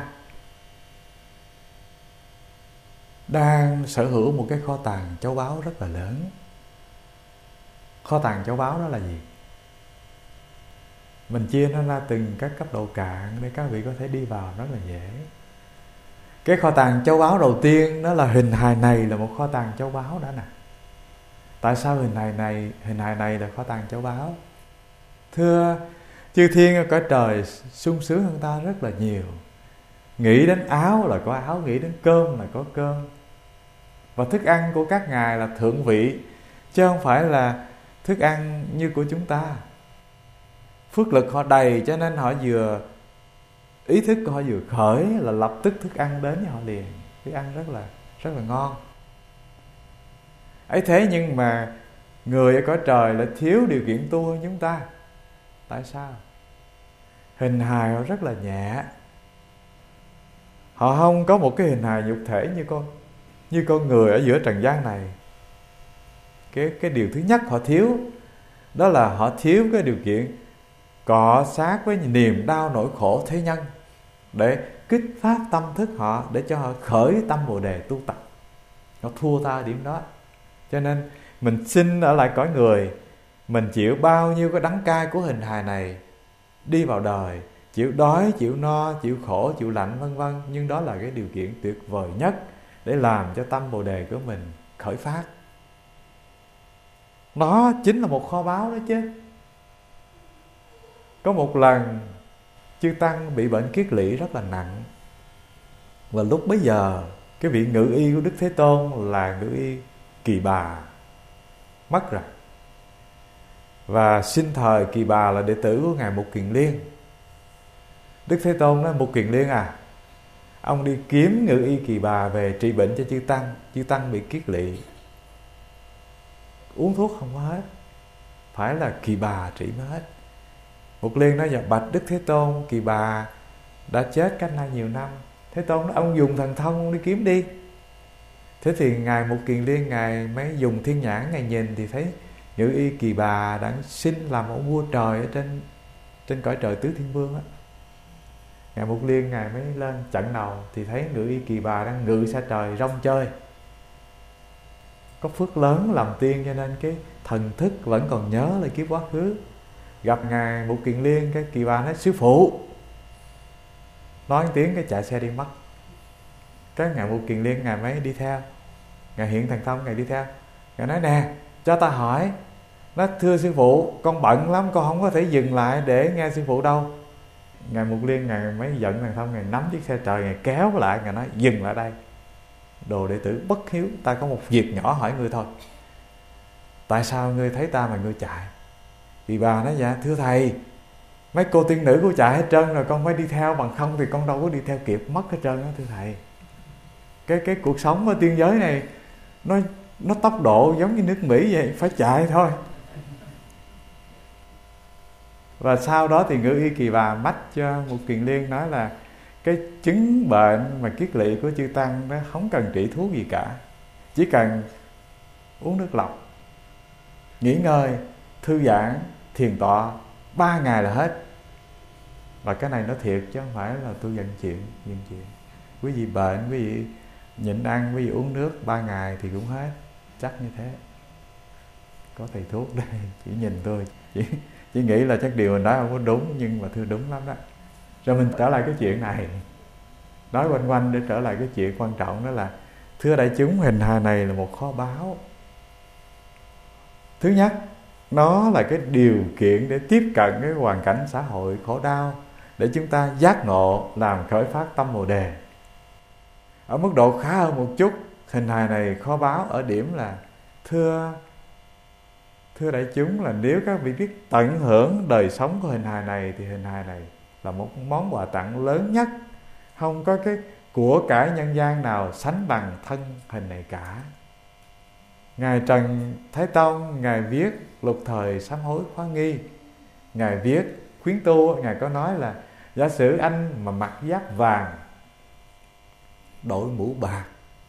đang sở hữu một cái kho tàng châu báu rất là lớn. Kho tàng châu báu đó là gì? Mình chia nó ra từng các cấp độ cạn để các vị có thể đi vào rất là dễ. Cái kho tàng châu báu đầu tiên đó là hình hài này là một kho tàng châu báu đã nè. Tại sao hình hài này hình hài này là kho tàng châu báu? Thưa chư thiên ở cõi trời sung sướng hơn ta rất là nhiều. Nghĩ đến áo là có áo, nghĩ đến cơm là có cơm. Và thức ăn của các ngài là thượng vị, chứ không phải là thức ăn như của chúng ta. Phước lực họ đầy, cho nên họ vừa ý thức của họ vừa khởi là lập tức thức ăn đến với họ liền. Thức ăn rất là rất là ngon. Ấy thế nhưng mà người ở cõi trời lại thiếu điều kiện tu hơn chúng ta. Tại sao? Hình hài họ rất là nhẹ. Họ không có một cái hình hài nhục thể như con như con người ở giữa trần gian này. Cái cái điều thứ nhất họ thiếu, đó là họ thiếu cái điều kiện cọ sát với niềm đau nỗi khổ thế nhân, để kích phát tâm thức họ, để cho họ khởi tâm Bồ Đề tu tập. Họ thua ta ở điểm đó. Cho nên mình xin ở lại cõi người, mình chịu bao nhiêu cái đắng cay của hình hài này, đi vào đời, chịu đói, chịu no, chịu khổ, chịu lạnh vân vân. Nhưng đó là cái điều kiện tuyệt vời nhất để làm cho tâm Bồ Đề của mình khởi phát. Đó chính là một kho báu đó chứ. Có một lần chư Tăng bị bệnh kiết lỵ rất là nặng. Và lúc bấy giờ cái vị ngự y của Đức Thế Tôn là ngự y Kỳ Bà mất rồi. Và sinh thời Kỳ Bà là đệ tử của Ngài Mục Kiền Liên. Đức Thế Tôn nói: Mục Kiền Liên à, ông đi kiếm ngự y Kỳ Bà về trị bệnh cho chư Tăng. Chư Tăng bị kiết lỵ, uống thuốc không có hết, phải là Kỳ Bà trị mới hết. Mục Liên nói: dạ bạch Đức Thế Tôn, Kỳ Bà đã chết cách nay nhiều năm. Thế Tôn nói: ông dùng thần thông, ông đi kiếm đi. Thế thì Ngài Mục Kiền Liên, Ngài mới dùng thiên nhãn, Ngài nhìn thì thấy ngự y Kỳ Bà đang sinh làm ông vua trời ở trên trên cõi trời tứ thiên vương á. Ngài Mục Liên Ngài mới lên trận đầu thì thấy ngự y Kỳ Bà đang ngự xa trời rong chơi. Có phước lớn làm tiên cho nên cái thần thức vẫn còn nhớ lại kiếp quá khứ. Gặp Ngài Mục Kiền Liên, cái Kỳ Bà nói: sư phụ. Nói một tiếng cái chạy xe đi mất. Cái Ngài Mục Kiền Liên Ngài mới đi theo, Ngài hiện thần thông, Ngài đi theo. Ngài nói: nè, cho ta hỏi, Nó thưa sư phụ, con bận lắm, con không có thể dừng lại để nghe sư phụ đâu. Ngài Mục Liên, Ngài mới giận thằng Thông, Ngài nắm chiếc xe trời, Ngài kéo lại, Ngài nói dừng lại đây. Đồ đệ tử bất hiếu, ta có một việc nhỏ hỏi ngươi thôi. Tại sao ngươi thấy ta mà ngươi chạy? Thì bà nói dạ thưa thầy, mấy cô tiên nữ của chạy hết trơn rồi, con phải đi theo, bằng không thì con đâu có đi theo kịp, mất hết trơn đó thưa thầy. Cái cái cuộc sống ở tiên giới này nó nó tốc độ giống như nước Mỹ vậy, phải chạy thôi. Và sau đó thì Ngự Y Kỳ Bà mách cho Mục Kiền Liên nói là cái chứng bệnh mà kiết lỵ của chư tăng nó không cần trị thuốc gì cả, chỉ cần uống nước lọc, nghỉ ngơi, thư giãn, thiền tọa ba ngày là hết. Và cái này nó thiệt chứ không phải là tôi dặn chuyện, dặn chuyện. Quý vị bệnh, quý vị nhịn ăn, quý vị uống nước ba ngày thì cũng hết, chắc như thế. Có thầy thuốc đây chỉ nhìn tôi, chỉ, chỉ nghĩ là chắc điều mình nói không có đúng, nhưng mà thưa đúng lắm đó. Rồi mình trở lại cái chuyện này, nói quanh quanh để trở lại cái chuyện quan trọng, đó là thưa đại chúng, hình hài này là một kho báu. Thứ nhất, nó là cái điều kiện để tiếp cận cái hoàn cảnh xã hội khổ đau, để chúng ta giác ngộ, làm khởi phát tâm Bồ Đề. Ở mức độ khá hơn một chút, hình hài này kho báu ở điểm là thưa thưa đại chúng, là nếu các vị biết tận hưởng đời sống của hình hài này thì hình hài này là một món quà tặng lớn nhất. Không có cái của cải nhân gian nào sánh bằng thân hình này cả. Ngài Trần Thái Tông, Ngài viết Lục Thời Sám Hối Khóa Nghi, Ngài viết khuyến tu, Ngài có nói là giả sử anh mà mặc giáp vàng, đội mũ bạc,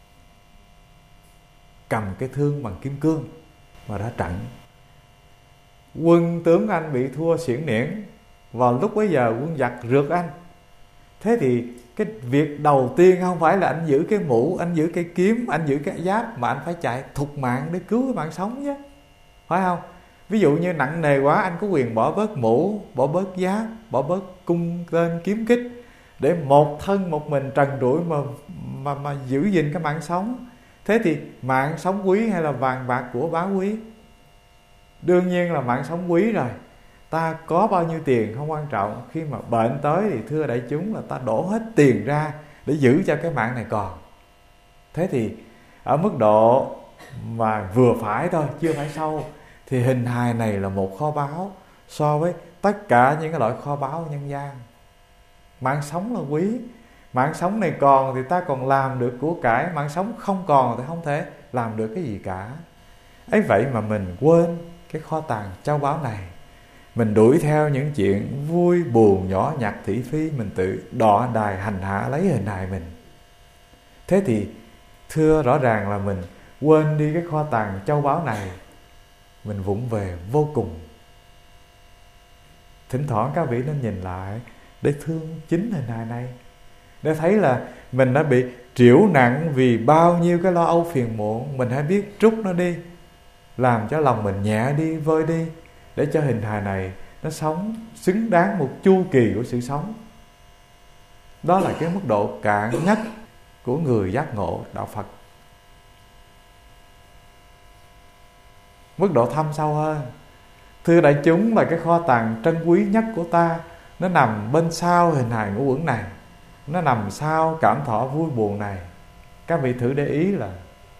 cầm cái thương bằng kim cương mà đã trận, quân tướng anh bị thua xiển niễn, vào lúc bấy giờ quân giặc rượt anh. Thế thì cái việc đầu tiên không phải là anh giữ cái mũ, anh giữ cái kiếm, anh giữ cái giáp, mà anh phải chạy thục mạng để cứu cái mạng sống chứ, phải không? Ví dụ như nặng nề quá, anh có quyền bỏ bớt mũ, bỏ bớt giáp, bỏ bớt cung tên kiếm kích, để một thân một mình trần trụi mà, mà, mà giữ gìn cái mạng sống. Thế thì mạng sống quý hay là vàng bạc của báu quý? Đương nhiên là mạng sống quý rồi. Ta có bao nhiêu tiền không quan trọng, khi mà bệnh tới thì thưa đại chúng là ta đổ hết tiền ra để giữ cho cái mạng này còn. Thế thì ở mức độ mà vừa phải thôi, chưa phải sâu, thì hình hài này là một kho báu so với tất cả những cái loại kho báu nhân gian. Mạng sống là quý, mạng sống này còn thì ta còn làm được của cải, mạng sống không còn thì không thể làm được cái gì cả. Ấy vậy mà mình quên cái kho tàng châu báu này, mình đuổi theo những chuyện vui buồn nhỏ nhặt thị phi, mình tự đọ đài hành hạ lấy hình hài mình. Thế thì thưa rõ ràng là mình quên đi cái kho tàng châu báu này, mình vụng về vô cùng. Thỉnh thoảng các vị nên nhìn lại để thương chính hình hài này, để thấy là mình đã bị triểu nặng vì bao nhiêu cái lo âu phiền muộn. Mình hãy biết trút nó đi, làm cho lòng mình nhẹ đi, vơi đi, để cho hình hài này nó sống xứng đáng một chu kỳ của sự sống. Đó là cái mức độ cạn nhất của người giác ngộ đạo Phật. Mức độ thâm sâu hơn, thưa đại chúng, là cái kho tàng trân quý nhất của ta, nó nằm bên sau hình hài ngũ uẩn này, nó nằm sau cảm thọ vui buồn này. Các vị thử để ý là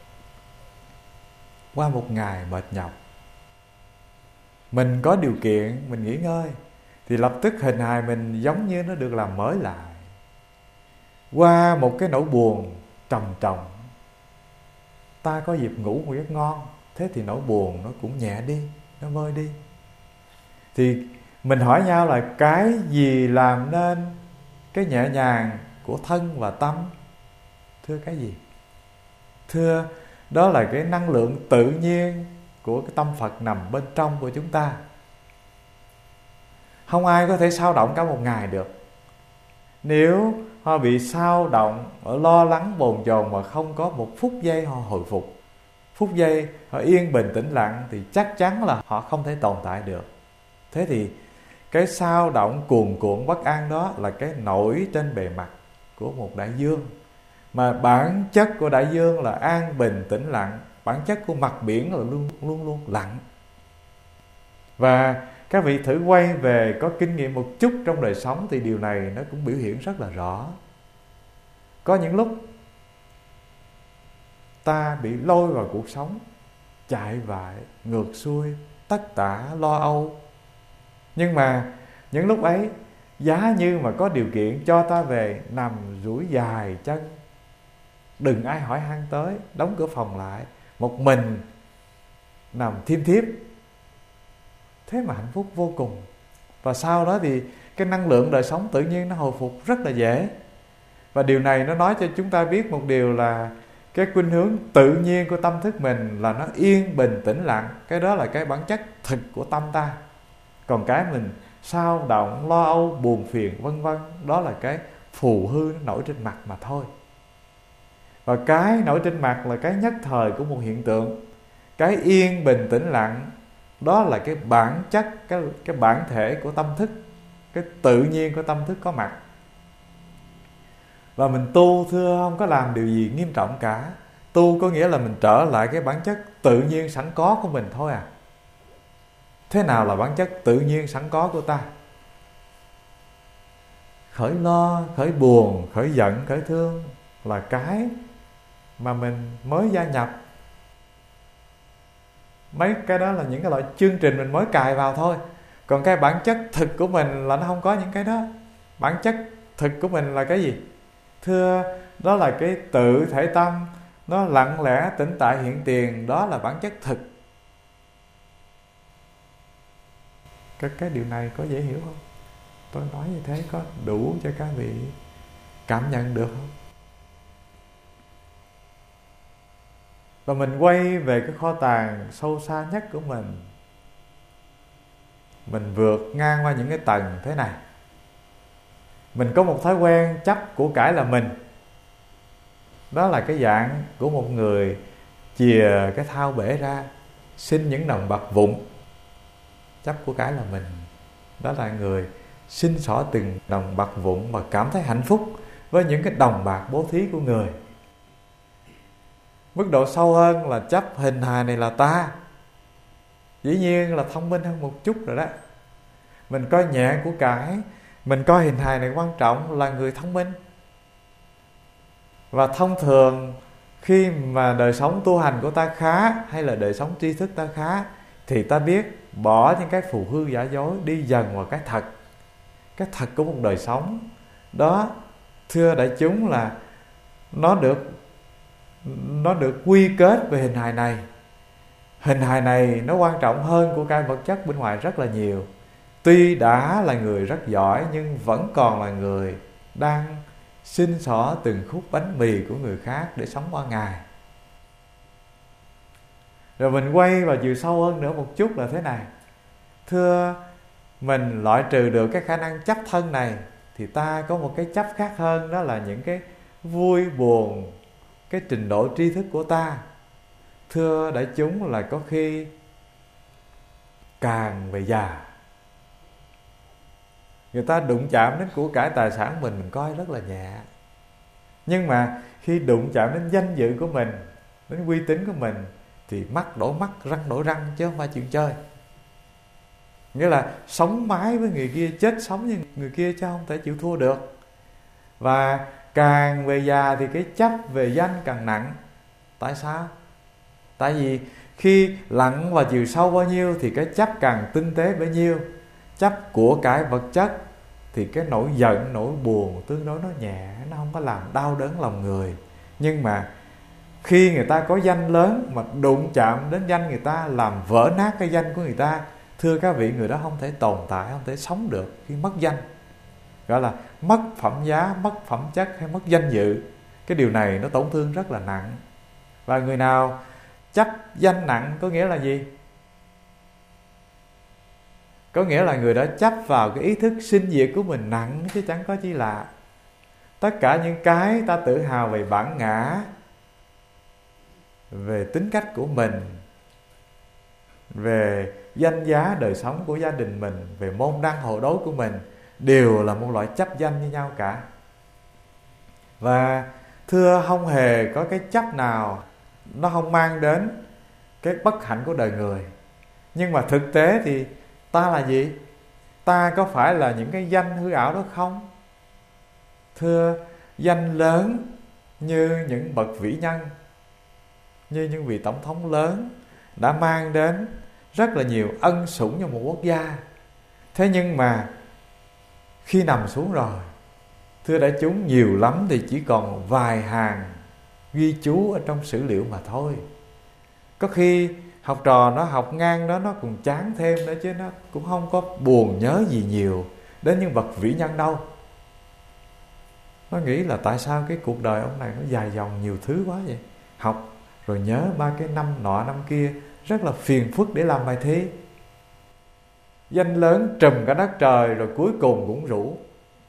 qua một ngày mệt nhọc, mình có điều kiện mình nghỉ ngơi, thì lập tức hình hài mình giống như nó được làm mới lại. Qua một cái nỗi buồn trầm trọng, ta có dịp ngủ một giấc ngon, thế thì nỗi buồn nó cũng nhẹ đi, nó vơi đi. Thì mình hỏi nhau là cái gì làm nên cái nhẹ nhàng của thân và tâm? Thưa cái gì? Thưa đó là cái năng lượng tự nhiên của cái tâm Phật nằm bên trong của chúng ta. Không ai có thể sao động cả một ngày được. Nếu họ bị sao động, họ lo lắng bồn chồn mà không có một phút giây họ hồi phục, phút giây họ yên bình tĩnh lặng, thì chắc chắn là họ không thể tồn tại được. Thế thì cái sao động cuồn cuộn bất an đó là cái nổi trên bề mặt của một đại dương. Mà bản chất của đại dương là an bình tĩnh lặng, bản chất của mặt biển là luôn luôn luôn lặng. Và các vị thử quay về có kinh nghiệm một chút trong đời sống thì điều này nó cũng biểu hiện rất là rõ. Có những lúc ta bị lôi vào cuộc sống, chạy vại, ngược xuôi, tất tả, lo âu. Nhưng mà những lúc ấy, giá như mà có điều kiện cho ta về nằm duỗi dài chân, đừng ai hỏi han tới, đóng cửa phòng lại, một mình nằm thiêm thiếp, thế mà hạnh phúc vô cùng. Và sau đó thì cái năng lượng đời sống tự nhiên nó hồi phục rất là dễ. Và điều này nó nói cho chúng ta biết một điều là cái khuynh hướng tự nhiên của tâm thức mình là nó yên bình tĩnh lặng. Cái đó là cái bản chất thực của tâm ta. Còn cái mình sao động, lo âu, buồn phiền vân vân, đó là cái phù hư nó nổi trên mặt mà thôi. Và cái nổi trên mặt là cái nhất thời của một hiện tượng. Cái yên bình tĩnh lặng, đó là cái bản chất, cái, cái bản thể của tâm thức, cái tự nhiên của tâm thức có mặt. Và mình tu thưa không có làm điều gì nghiêm trọng cả. Tu có nghĩa là mình trở lại cái bản chất tự nhiên sẵn có của mình thôi à. Thế nào là bản chất tự nhiên sẵn có của ta? Khởi lo, khởi buồn, khởi giận, khởi thương là cái mà mình mới gia nhập. Mấy cái đó là những cái loại chương trình mình mới cài vào thôi. Còn cái bản chất thực của mình là nó không có những cái đó. Bản chất thực của mình là cái gì? Thưa, đó là cái tự thể tâm, nó lặng lẽ tĩnh tại hiện tiền, đó là bản chất thực. Cái, cái điều này có dễ hiểu không? Tôi nói như thế có đủ cho các vị cảm nhận được không? Và mình quay về cái kho tàng sâu xa nhất của mình. Mình vượt ngang qua những cái tầng thế này. Mình có một thói quen chấp của cải là mình. Đó là cái dạng của một người chìa cái thao bể ra, xin những đồng bạc vụn. Chấp của cải là mình. Đó là người xin xỏ từng đồng bạc vụn và cảm thấy hạnh phúc với những cái đồng bạc bố thí của người. Mức độ sâu hơn là chấp hình hài này là ta. Dĩ nhiên là thông minh hơn một chút rồi đó. Mình coi nhẹ của cải, mình coi hình hài này quan trọng là người thông minh. Và thông thường khi mà đời sống tu hành của ta khá, hay là đời sống tri thức ta khá, thì ta biết bỏ những cái phù hư giả dối, đi dần vào cái thật. Cái thật của một đời sống đó, thưa đại chúng, là nó được Nó được quy kết về hình hài này. Hình hài này nó quan trọng hơn của cái vật chất bên ngoài rất là nhiều. Tuy đã là người rất giỏi, nhưng vẫn còn là người đang xin xỏ từng khúc bánh mì của người khác để sống qua ngày. Rồi mình quay vào chiều sâu hơn nữa một chút là thế này. Thưa, mình loại trừ được cái khả năng chấp thân này, thì ta có một cái chấp khác hơn. Đó là những cái vui buồn, cái trình độ tri thức của ta. Thưa đại chúng, là có khi càng về già, người ta đụng chạm đến của cải tài sản mình, mình coi rất là nhẹ. Nhưng mà khi đụng chạm đến danh dự của mình, đến uy tín của mình, thì mắt đổ mắt, răng đổ răng, chứ không phải chuyện chơi. Nghĩa là sống mái với người kia, chết sống với người kia, chứ không thể chịu thua được. Và càng về già thì cái chấp về danh càng nặng. Tại sao? Tại vì khi lặn vào chiều sâu bao nhiêu thì cái chấp càng tinh tế bấy nhiêu. Chấp của cải vật chất thì cái nỗi giận, nỗi buồn tương đối nó nhẹ, nó không có làm đau đớn lòng người. Nhưng mà khi người ta có danh lớn mà đụng chạm đến danh người ta, làm vỡ nát cái danh của người ta, thưa các vị, người đó không thể tồn tại, không thể sống được khi mất danh. Gọi là mất phẩm giá, mất phẩm chất hay mất danh dự. Cái điều này nó tổn thương rất là nặng. Và người nào chấp danh nặng có nghĩa là gì? Có nghĩa là người đó chấp vào cái ý thức sinh diệt của mình nặng, chứ chẳng có chi lạ. Tất cả những cái ta tự hào về bản ngã, về tính cách của mình, về danh giá đời sống của gia đình mình, về môn đăng hộ đối của mình, đều là một loại chấp danh như nhau cả. Và thưa, không hề có cái chấp nào nó không mang đến cái bất hạnh của đời người. Nhưng mà thực tế thì Ta là gì? Ta có phải là những cái danh hư ảo đó không? Thưa, danh lớn như những bậc vĩ nhân, như những vị tổng thống lớn đã mang đến rất là nhiều ân sủng cho một quốc gia. Thế nhưng mà khi nằm xuống rồi, thưa đại chúng, nhiều lắm thì chỉ còn vài hàng ghi chú ở trong sử liệu mà thôi. Có khi học trò nó học ngang đó nó còn chán thêm nữa, chứ nó cũng không có buồn nhớ gì nhiều đến những bậc vĩ nhân đâu. Nó nghĩ là tại sao cái cuộc đời ông này nó dài dòng nhiều thứ quá vậy. Học rồi nhớ ba cái năm nọ năm kia, rất là phiền phức để làm bài thi. Danh lớn trùm cả đất trời rồi cuối cùng cũng rủ.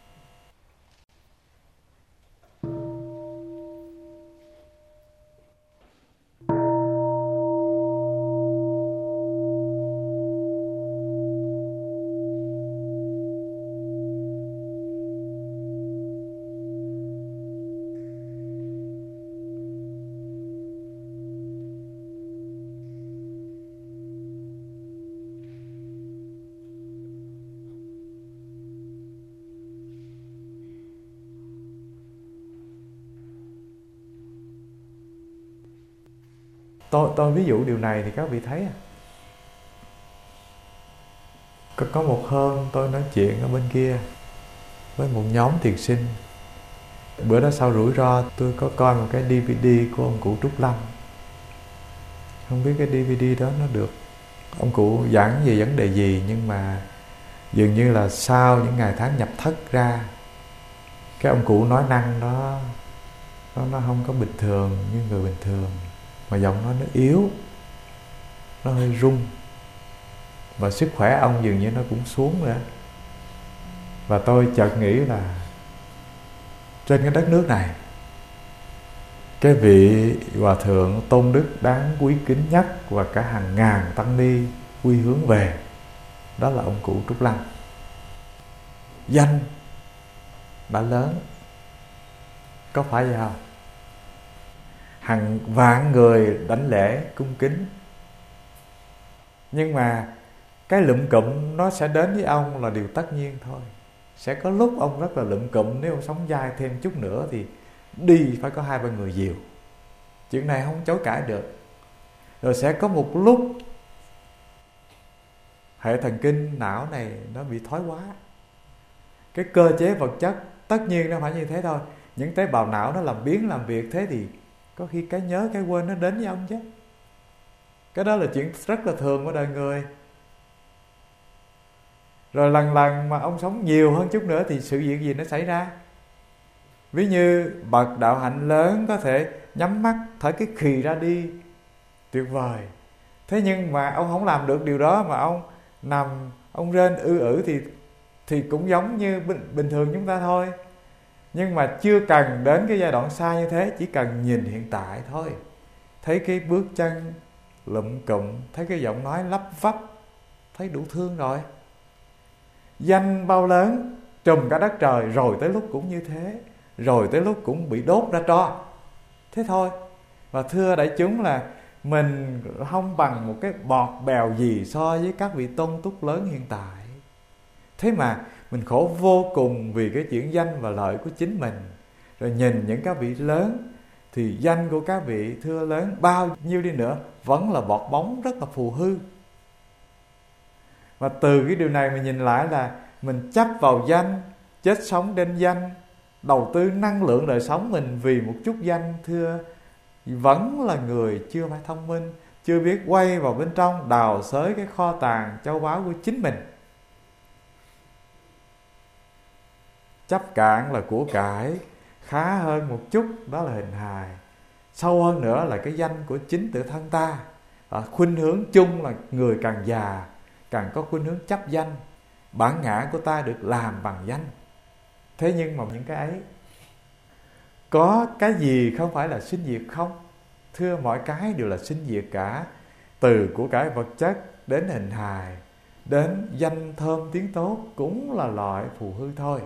Tôi, tôi ví dụ điều này thì các vị thấy à. Có, có một hôm tôi nói chuyện ở bên kia với một nhóm thiền sinh. Bữa đó sau rủi ro tôi có coi một cái đê vê đê của ông cụ Trúc Lâm. Không biết cái đê vê đê đó nó được ông cụ giảng về vấn đề gì, nhưng mà dường như là sau những ngày tháng nhập thất ra, cái ông cụ nói năng đó nó, nó không có bình thường như người bình thường, mà giọng nói nó yếu, nó hơi rung, và sức khỏe ông dường như nó cũng xuống nữa. Và tôi chợt nghĩ là trên cái đất nước này, cái vị hòa thượng tôn đức đáng quý kính nhất và cả hàng ngàn tăng ni quy hướng về, đó là ông cụ Trúc Lâm. Danh đã lớn, có phải vậy không? Hàng vạn người đảnh lễ cung kính, nhưng mà cái lụm cụm nó sẽ đến với ông là điều tất nhiên thôi. Sẽ có lúc ông rất là lụm cụm, nếu ông sống dai thêm chút nữa thì đi phải có hai ba người dìu, chuyện này không chối cãi được. Rồi sẽ có một lúc hệ thần kinh não này nó bị thoái hóa, cái cơ chế vật chất tất nhiên nó phải như thế thôi. Những tế bào não nó làm biến làm việc, thế thì có khi cái nhớ cái quên nó đến với ông chứ. Cái đó là chuyện rất là thường của đời người. Rồi lần lần mà ông sống nhiều hơn chút nữa thì sự việc gì nó xảy ra? Ví như bậc đạo hạnh lớn có thể nhắm mắt thở cái khì ra đi, tuyệt vời. Thế nhưng mà ông không làm được điều đó, mà ông nằm, ông rên ư ử thì thì cũng giống như bình, bình thường chúng ta thôi. Nhưng mà chưa cần đến cái giai đoạn xa như thế, chỉ cần nhìn hiện tại thôi, thấy cái bước chân lụm cụm, thấy cái giọng nói lắp vấp, thấy đủ thương rồi. Danh bao lớn trùm cả đất trời, rồi tới lúc cũng như thế, rồi tới lúc cũng bị đốt ra tro, thế thôi. Và thưa đại chúng là mình không bằng một cái bọt bèo gì so với các vị tôn túc lớn hiện tại. Thế mà mình khổ vô cùng vì cái chuyện danh và lợi của chính mình. Rồi nhìn những các vị lớn thì danh của các vị thưa lớn bao nhiêu đi nữa vẫn là bọt bóng rất là phù hư. Và từ cái điều này mình nhìn lại là mình chấp vào danh, chết sống trên danh, đầu tư năng lượng đời sống mình vì một chút danh, thưa vẫn là người chưa phải thông minh, chưa biết quay vào bên trong đào xới cái kho tàng châu báu của chính mình. Chấp cạn là của cải, khá hơn một chút đó là hình hài, sâu hơn nữa là cái danh của chính tự thân ta. À, khuynh hướng chung là người càng già càng có khuynh hướng chấp danh, bản ngã của ta được làm bằng danh. Thế nhưng mà những cái ấy có cái gì không phải là sinh diệt không? Thưa, mọi cái đều là sinh diệt cả, từ của cải vật chất đến hình hài, đến danh thơm tiếng tốt cũng là loại phù hư thôi.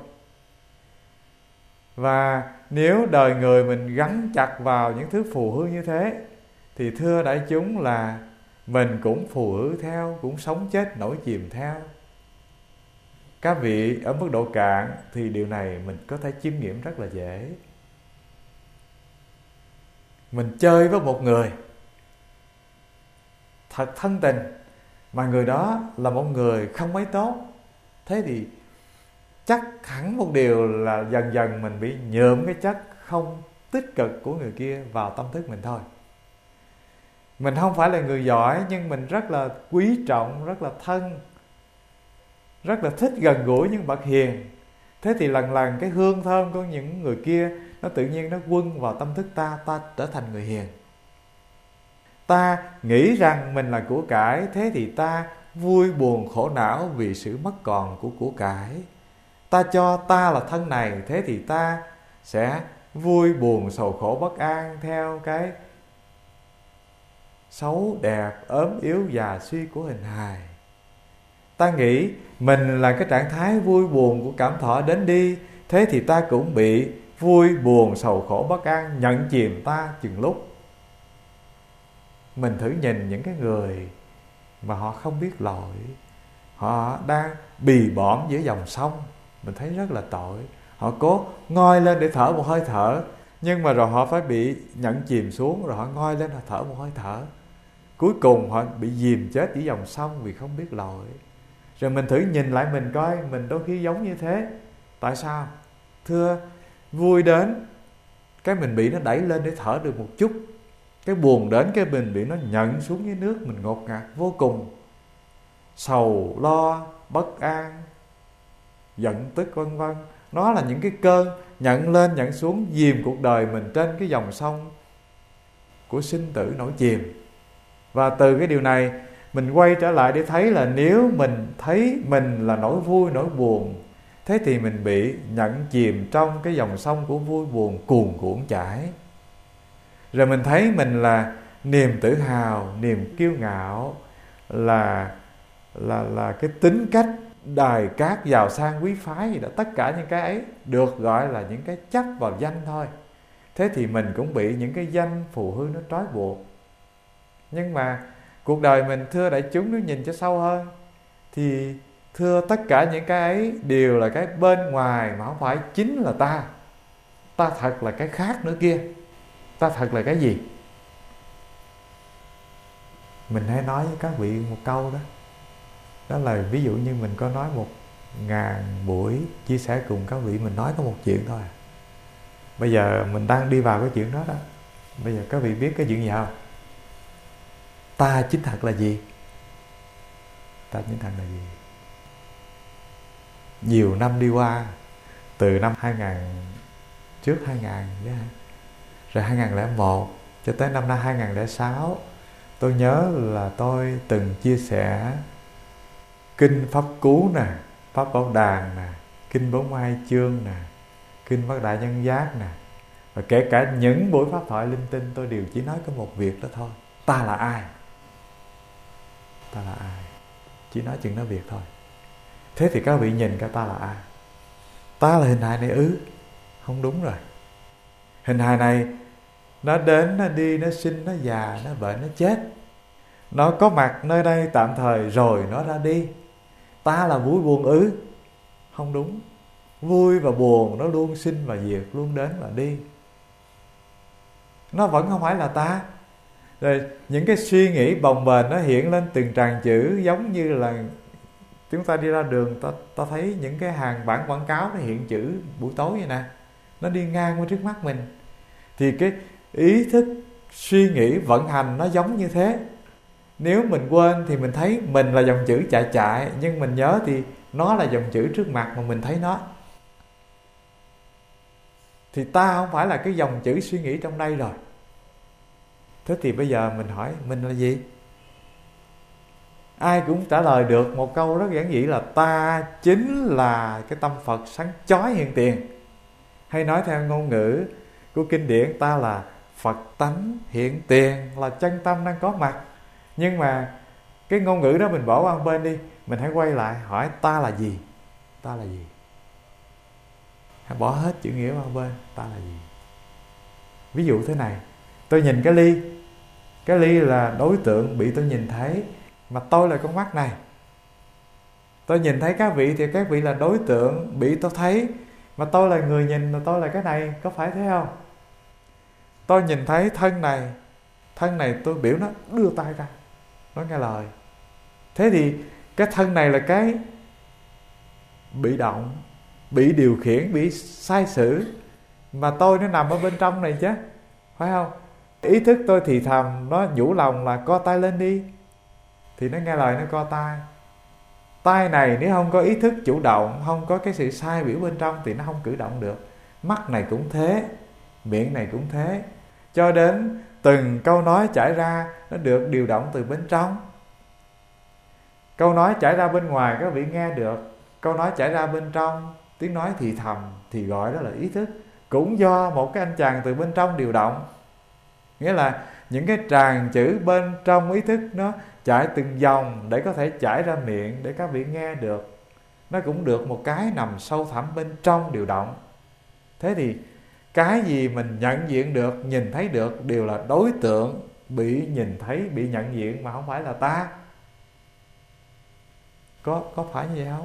Và nếu đời người mình gắn chặt vào những thứ phù hư như thế thì thưa đại chúng là mình cũng phù hữu theo, cũng sống chết nổi chìm theo. Các vị ở mức độ cạn thì điều này mình có thể chiêm nghiệm rất là dễ. Mình chơi với một người thật thân tình, mà người đó là một người không mấy tốt, thế thì chắc hẳn một điều là dần dần mình bị nhuộm cái chất không tích cực của người kia vào tâm thức mình thôi. Mình không phải là người giỏi, nhưng mình rất là quý trọng, rất là thân, rất là thích gần gũi những bậc hiền. Thế thì lần lần cái hương thơm của những người kia nó tự nhiên nó quân vào tâm thức ta, ta trở thành người hiền. Ta nghĩ rằng mình là của cải, thế thì ta vui buồn khổ não vì sự mất còn của của cải. Ta cho ta là thân này, thế thì ta sẽ vui buồn sầu khổ bất an theo cái xấu đẹp, ốm yếu già suy của hình hài. Ta nghĩ mình là cái trạng thái vui buồn của cảm thọ đến đi, thế thì ta cũng bị vui buồn sầu khổ bất an nhận chìm ta chừng lúc. Mình thử nhìn những cái người mà họ không biết lỗi, họ đang bì bõm giữa dòng sông, mình thấy rất là tội. Họ cố ngoi lên để thở một hơi thở, nhưng mà rồi họ phải bị nhận chìm xuống, rồi họ ngoi lên họ thở một hơi thở, cuối cùng họ bị dìm chết giữa dòng sông vì không biết lỗi. Rồi mình thử nhìn lại mình coi, mình đôi khi giống như thế. Tại sao? Thưa, vui đến cái mình bị nó đẩy lên để thở được một chút, cái buồn đến cái mình bị nó nhận xuống dưới nước, mình ngột ngạt vô cùng, sầu lo bất an, giận tức vân vân. Nó là những cái cơn nhận lên nhận xuống dìm cuộc đời mình trên cái dòng sông của sinh tử nổi chìm. Và từ cái điều này mình quay trở lại để thấy là nếu mình thấy mình là nỗi vui nỗi buồn, thế thì mình bị nhận chìm trong cái dòng sông của vui buồn cuồn cuộn chảy. Rồi mình thấy mình là niềm tự hào, niềm kiêu ngạo, là là là cái tính cách đài cát giàu sang quý phái gì đó. Tất cả những cái ấy được gọi là những cái chấp vào danh thôi. Thế thì mình cũng bị những cái danh phù hư nó trói buộc. Nhưng mà cuộc đời mình, thưa đại chúng, nếu nhìn cho sâu hơn thì thưa tất cả những cái ấy đều là cái bên ngoài, mà không phải chính là ta. Ta thật là cái khác nữa kia. Ta thật là cái gì? Mình hãy nói với các vị một câu đó. Đó là ví dụ như mình có nói một ngàn buổi chia sẻ cùng các vị, mình nói có một chuyện thôi. Bây giờ mình đang đi vào cái chuyện đó đó. Bây giờ các vị biết cái chuyện gì không? Ta chính thật là gì? Ta chính thật là gì? Nhiều năm đi qua, từ năm hai nghìn, trước hai nghìn, rồi hai nghìn không trăm lẻ một cho tới năm hai nghìn không trăm lẻ sáu, tôi nhớ là tôi từng chia sẻ kinh Pháp Cú nè, Pháp Bảo Đàn nè, kinh bốn mươi hai chương nè, kinh Bát Đại Nhân Giác nè, và kể cả những buổi pháp thoại linh tinh, tôi đều chỉ nói có một việc đó thôi: ta là ai? Ta là ai? Chỉ nói chừng đó việc thôi. Thế thì các vị nhìn coi ta là ai? Ta là hình hài này ư? Không đúng rồi. Hình hài này nó đến, nó đi, nó sinh, nó già, nó bệnh, nó chết. Nó có mặt nơi đây tạm thời rồi nó ra đi. Ta là vui buồn ư? Không đúng. Vui và buồn nó luôn sinh và diệt, luôn đến và đi. Nó vẫn không phải là ta. Rồi những cái suy nghĩ bồng bềnh nó hiện lên từng tràng chữ, giống như là chúng ta đi ra đường, ta, ta thấy những cái hàng bản quảng cáo nó hiện chữ buổi tối vậy nè, nó đi ngang qua trước mắt mình. Thì cái ý thức suy nghĩ vận hành nó giống như thế. Nếu mình quên thì mình thấy mình là dòng chữ chạy chạy, nhưng mình nhớ thì nó là dòng chữ trước mặt mà mình thấy nó. Thì ta không phải là cái dòng chữ suy nghĩ trong đây rồi. Thế thì bây giờ mình hỏi mình là gì? Ai cũng trả lời được một câu rất giản dị là ta chính là cái tâm Phật sáng chói hiện tiền. Hay nói theo ngôn ngữ của kinh điển, ta là Phật tánh hiện tiền, là chân tâm đang có mặt. Nhưng mà cái ngôn ngữ đó mình bỏ qua một bên đi, mình hãy quay lại hỏi ta là gì? Ta là gì? Hãy bỏ hết chữ nghĩa qua một bên, ta là gì? Ví dụ thế này, tôi nhìn cái ly, Cái ly là đối tượng bị tôi nhìn thấy, mà tôi là con mắt này. Tôi nhìn thấy các vị thì các vị là đối tượng bị tôi thấy, mà tôi là người nhìn, mà tôi là cái này, có phải thế không? Tôi nhìn thấy thân này, thân này tôi biểu nó đưa tay ra, nó nghe lời. Thế thì cái thân này là cái bị động, bị điều khiển, bị sai sử, mà tôi nó nằm ở bên trong này chứ, phải không? Ý thức tôi thì thầm, nó nhủ lòng là co tay lên đi, thì nó nghe lời, nó co tay. Tay này nếu không có ý thức chủ động, không có cái sự sai biểu bên trong thì nó không cử động được. Mắt này cũng thế, miệng này cũng thế, cho đến từng câu nói chảy ra nó được điều động từ bên trong. Câu nói chảy ra bên ngoài các vị nghe được, câu nói chảy ra bên trong, tiếng nói thì thầm thì gọi đó là ý thức, cũng do một cái anh chàng từ bên trong điều động. Nghĩa là những cái tràng chữ bên trong ý thức nó chảy từng dòng để có thể chảy ra miệng để các vị nghe được. Nó cũng được một cái nằm sâu thẳm bên trong điều động. Thế thì cái gì mình nhận diện được, nhìn thấy được đều là đối tượng bị nhìn thấy, bị nhận diện, mà không phải là ta. Có, có phải như vậy không?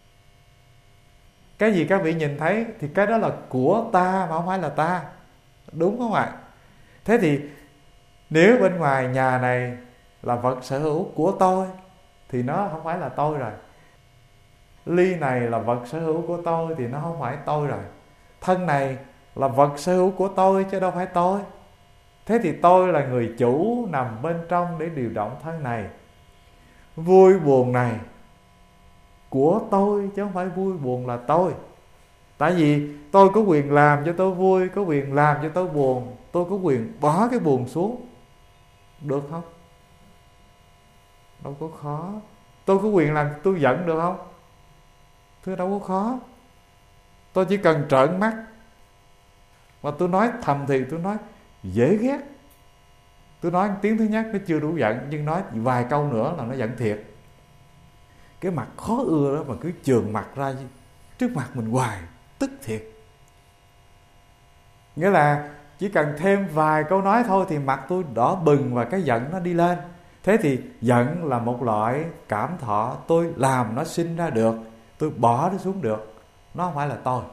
Cái gì các vị nhìn thấy thì cái đó là của ta, mà không phải là ta. Đúng không ạ? Thế thì nếu bên ngoài nhà này là vật sở hữu của tôi thì nó không phải là tôi rồi. Ly này là vật sở hữu của tôi thì nó không phải tôi rồi. Thân này là vật sở hữu của tôi chứ đâu phải tôi. Thế thì tôi là người chủ nằm bên trong để điều động thân này. Vui buồn này của tôi chứ không phải vui buồn là tôi. Tại vì tôi có quyền làm cho tôi vui, có quyền làm cho tôi buồn, tôi có quyền bỏ cái buồn xuống. Được không? Đâu có khó. Tôi có quyền làm tôi giận được không? Thưa đâu có khó. Tôi chỉ cần trợn mắt mà tôi nói thầm thì tôi nói dễ ghét. Tôi nói tiếng thứ nhất nó chưa đủ giận, nhưng nói vài câu nữa là nó giận thiệt. Cái mặt khó ưa đó mà cứ trường mặt ra trước mặt mình hoài, tức thiệt. Nghĩa là chỉ cần thêm vài câu nói thôi thì mặt tôi đỏ bừng và cái giận nó đi lên. Thế thì giận là một loại cảm thọ, tôi làm nó sinh ra được, tôi bỏ nó xuống được, nó không phải là tôi.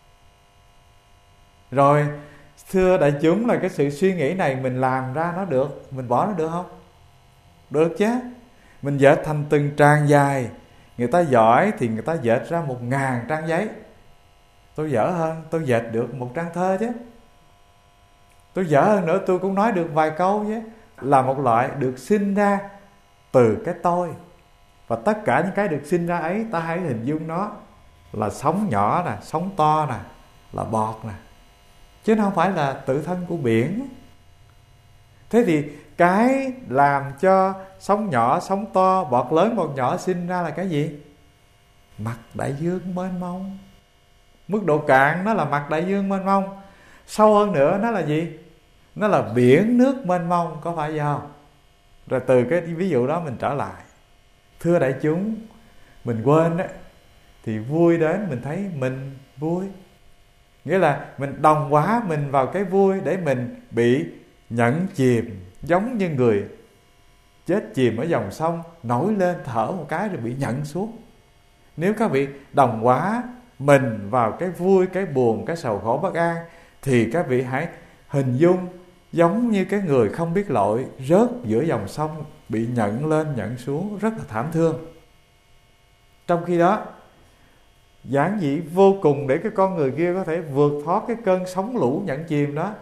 Rồi thưa đại chúng, là cái sự suy nghĩ này mình làm ra nó được, mình bỏ nó được không? Được chứ. Mình dệt thành từng trang dài. Người ta giỏi thì người ta dệt ra một ngàn trang giấy. Tôi dở hơn, tôi dệt được một trang thơ chứ. Tôi dở hơn nữa, tôi cũng nói được vài câu chứ. Là một loại được sinh ra từ cái tôi. Và tất cả những cái được sinh ra ấy, ta hãy hình dung nó là sóng nhỏ nè, sóng to nè, là bọt nè, chứ không phải là tự thân của biển. Thế thì cái làm cho sóng nhỏ, sóng to, bọt lớn, bọt nhỏ sinh ra là cái gì? Mặt đại dương mênh mông. Mức độ cạn nó là mặt đại dương mênh mông. Sâu hơn nữa nó là gì? Nó là biển nước mênh mông, có phải không? Rồi từ cái ví dụ đó mình trở lại. Thưa đại chúng, mình quên đó, thì vui đến mình thấy mình vui. Nghĩa là mình đồng hóa mình vào cái vui để mình bị nhẫn chìm, giống như người chết chìm ở dòng sông, nổi lên thở một cái rồi bị nhẫn xuống. Nếu các vị đồng hóa mình vào cái vui, cái buồn, cái sầu khổ bất an, thì các vị hãy hình dung giống như cái người không biết lội rớt giữa dòng sông, bị nhẫn lên nhẫn xuống, rất là thảm thương. Trong khi đó giản dị vô cùng để cái con người kia có thể vượt thoát cái cơn sóng lũ nhẫn chìm đó.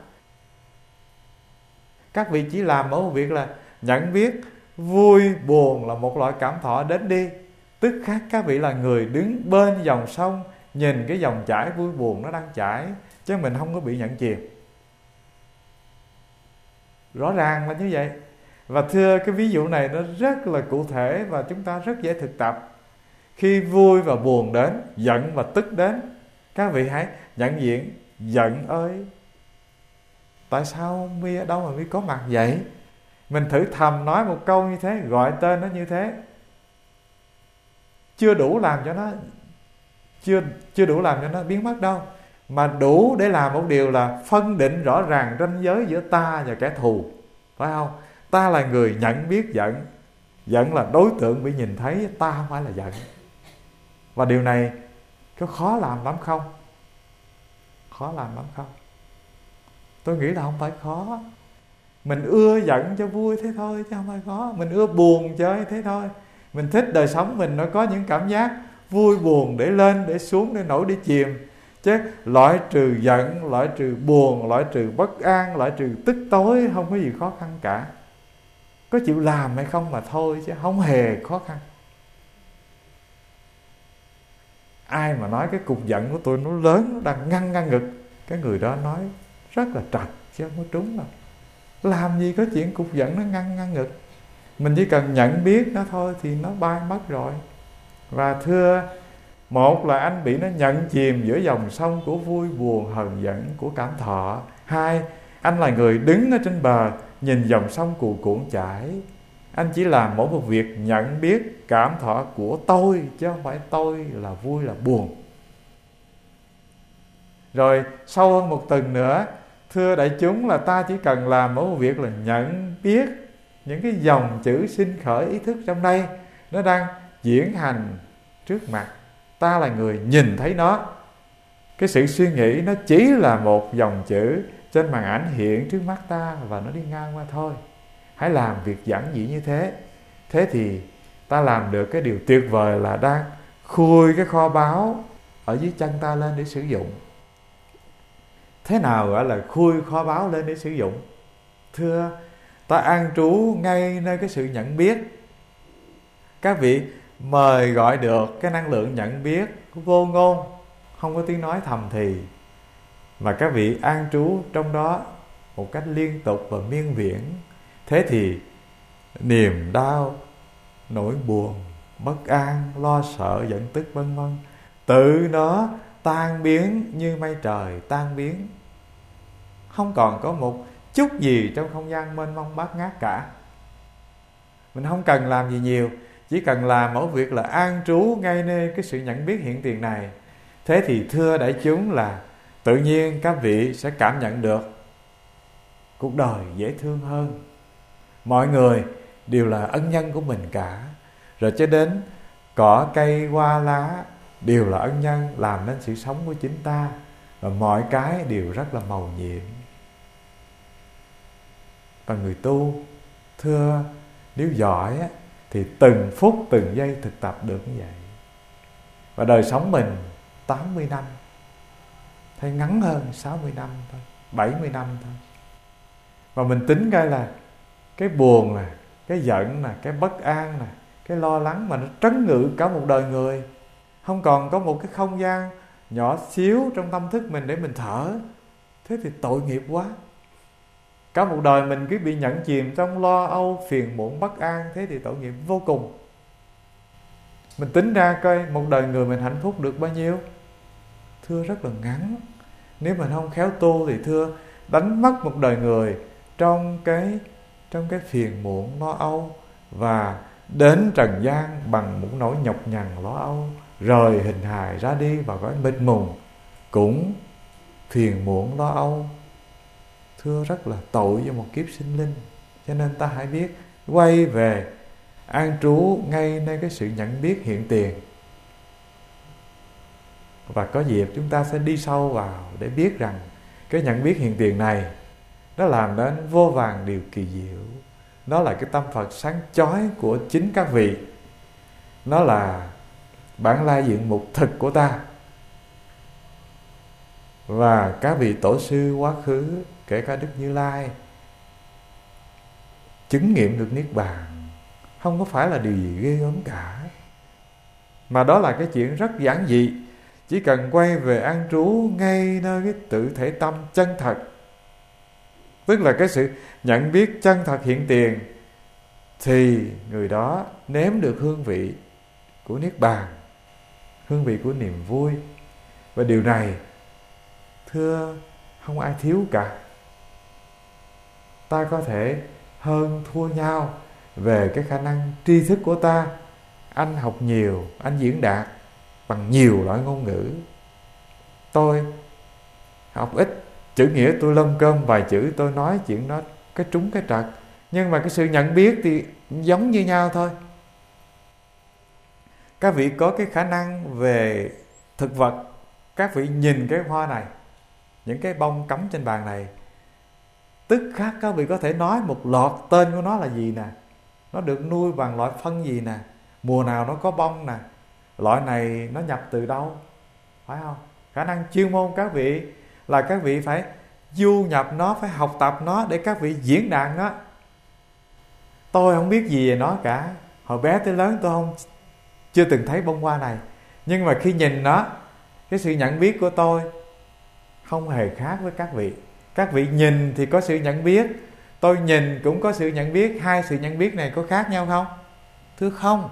Các vị chỉ làm ở một việc là nhận biết vui buồn là một loại cảm thọ đến đi, tức khắc các vị là người đứng bên dòng sông, nhìn cái dòng chảy vui buồn nó đang chảy, chứ mình không có bị nhẫn chìm. Rõ ràng là như vậy. Và thưa, cái ví dụ này nó rất là cụ thể và chúng ta rất dễ thực tập. Khi vui và buồn đến, giận và tức đến, các vị hãy nhận diện giận ơi, tại sao Mi ở đâu mà Mi có mặt vậy? Mình thử thầm nói một câu như thế, gọi tên nó như thế, chưa đủ làm cho nó chưa chưa đủ làm cho nó biến mất đâu, mà đủ để làm một điều là phân định rõ ràng ranh giới giữa ta và kẻ thù, phải không? Ta là người nhận biết giận. Giận là đối tượng bị nhìn thấy, ta không phải là giận. Và điều này có khó làm lắm không? Khó làm lắm không? Tôi nghĩ là không phải khó. Mình ưa giận cho vui thế thôi chứ không phải khó. Mình ưa buồn chơi thế thôi. Mình thích đời sống mình nó có những cảm giác vui buồn, để lên, để xuống, để nổi, để chìm. Chứ loại trừ giận, loại trừ buồn, loại trừ bất an, loại trừ tức tối, không có gì khó khăn cả. Có chịu làm hay không mà thôi, chứ không hề khó khăn. Ai mà nói cái cục giận của tôi nó lớn, nó đang ngăn ngăn ngực, cái người đó nói rất là trật chứ không có trúng đâu. Làm gì có chuyện cục giận nó ngăn ngăn ngực. Mình chỉ cần nhận biết nó thôi thì nó bay mất rồi. Và thưa, một là anh bị nó nhận chìm giữa dòng sông của vui buồn, hờn giận, của cảm thọ. Hai, anh là người đứng ở trên bờ, nhìn dòng sông cuồn cuộn chảy. Anh chỉ làm mỗi một việc nhận biết cảm thọ của tôi, chứ không phải tôi là vui là buồn. Rồi sâu hơn một tầng nữa, thưa đại chúng, là ta chỉ cần làm mỗi một việc là nhận biết những cái dòng chữ sinh khởi ý thức trong đây, nó đang diễn hành trước mặt. Ta là người nhìn thấy nó. Cái sự suy nghĩ nó chỉ là một dòng chữ trên màn ảnh hiện trước mắt ta, và nó đi ngang qua thôi. Hãy làm việc giản dị như thế. Thế thì ta làm được cái điều tuyệt vời là đang khui cái kho báu ở dưới chân ta lên để sử dụng. Thế nào gọi là khui kho báu lên để sử dụng? Thưa, ta an trú ngay nơi cái sự nhận biết. Các vị mời gọi được cái năng lượng nhận biết vô ngôn, không có tiếng nói thầm thì, mà các vị an trú trong đó một cách liên tục và miên viễn. Thế thì niềm đau, nỗi buồn, bất an, lo sợ, giận tức vân vân tự nó tan biến như mây trời tan biến. Không còn có một chút gì trong không gian mênh mông bát ngát cả. Mình không cần làm gì nhiều, chỉ cần làm mỗi việc là an trú ngay nơi cái sự nhận biết hiện tiền này. Thế thì thưa đại chúng, là tự nhiên các vị sẽ cảm nhận được cuộc đời dễ thương hơn. Mọi người đều là ân nhân của mình cả. Rồi cho đến cỏ cây hoa lá đều là ân nhân làm nên sự sống của chính ta. Và mọi cái đều rất là màu nhiệm. Và người tu, thưa, nếu giỏi á, thì từng phút từng giây thực tập được như vậy. Và đời sống mình tám mươi năm, hay ngắn hơn sáu mươi năm thôi, bảy mươi năm thôi. Và mình tính coi là cái buồn nè, cái giận nè, cái bất an nè, cái lo lắng mà nó trấn ngự cả một đời người. Không còn có một cái không gian nhỏ xíu trong tâm thức mình để mình thở. Thế thì tội nghiệp quá. Cả một đời mình cứ bị nhẫn chìm trong lo âu, phiền muộn, bất an. Thế thì tội nghiệp vô cùng. Mình tính ra coi một đời người mình hạnh phúc được bao nhiêu? Thưa, rất là ngắn. Nếu mình không khéo tu thì thưa, đánh mất một đời người trong cái trong cái phiền muộn, lo âu, và đến trần gian bằng một nỗi nhọc nhằn lo âu, rời hình hài ra đi vào cõi mịt mùng cũng phiền muộn lo âu. Thưa, rất là tội cho một kiếp sinh linh. Cho nên ta hãy biết quay về an trú ngay nơi cái sự nhận biết hiện tiền. Và có dịp chúng ta sẽ đi sâu vào để biết rằng cái nhận biết hiện tiền này nó làm nên vô vàn điều kỳ diệu. Nó là cái tâm Phật sáng chói của chính các vị. Nó là bản lai diện mục thực của ta. Và các vị tổ sư quá khứ, kể cả Đức Như Lai, chứng nghiệm được Niết Bàn. Không có phải là điều gì ghê gớm cả, mà đó là cái chuyện rất giản dị. Chỉ cần quay về an trú ngay nơi cái tự thể tâm chân thật, tức là cái sự nhận biết chân thật hiện tiền, thì người đó nếm được hương vị của Niết Bàn, hương vị của niềm vui. Và điều này, thưa, không ai thiếu cả. Ta có thể hơn thua nhau về cái khả năng tri thức của ta. Anh học nhiều, anh diễn đạt bằng nhiều loại ngôn ngữ. Tôi học ít, chữ nghĩa tôi lông cơm vài chữ, tôi nói chuyện đó cái trúng cái trật. Nhưng mà cái sự nhận biết thì giống như nhau thôi. Các vị có cái khả năng về thực vật, các vị nhìn cái hoa này, những cái bông cắm trên bàn này, tức khắc các vị có thể nói một loạt tên của nó là gì nè, nó được nuôi bằng loại phân gì nè, mùa nào nó có bông nè, loại này nó nhập từ đâu, phải không? Khả năng chuyên môn các vị là các vị phải du nhập nó, phải học tập nó để các vị diễn đạt nó. Tôi không biết gì về nó cả, hồi bé tới lớn tôi không chưa từng thấy bông hoa này, nhưng mà khi nhìn nó, cái sự nhận biết của tôi không hề khác với các vị. Các vị nhìn thì có sự nhận biết, tôi nhìn cũng có sự nhận biết. Hai sự nhận biết này có khác nhau không? Thưa không.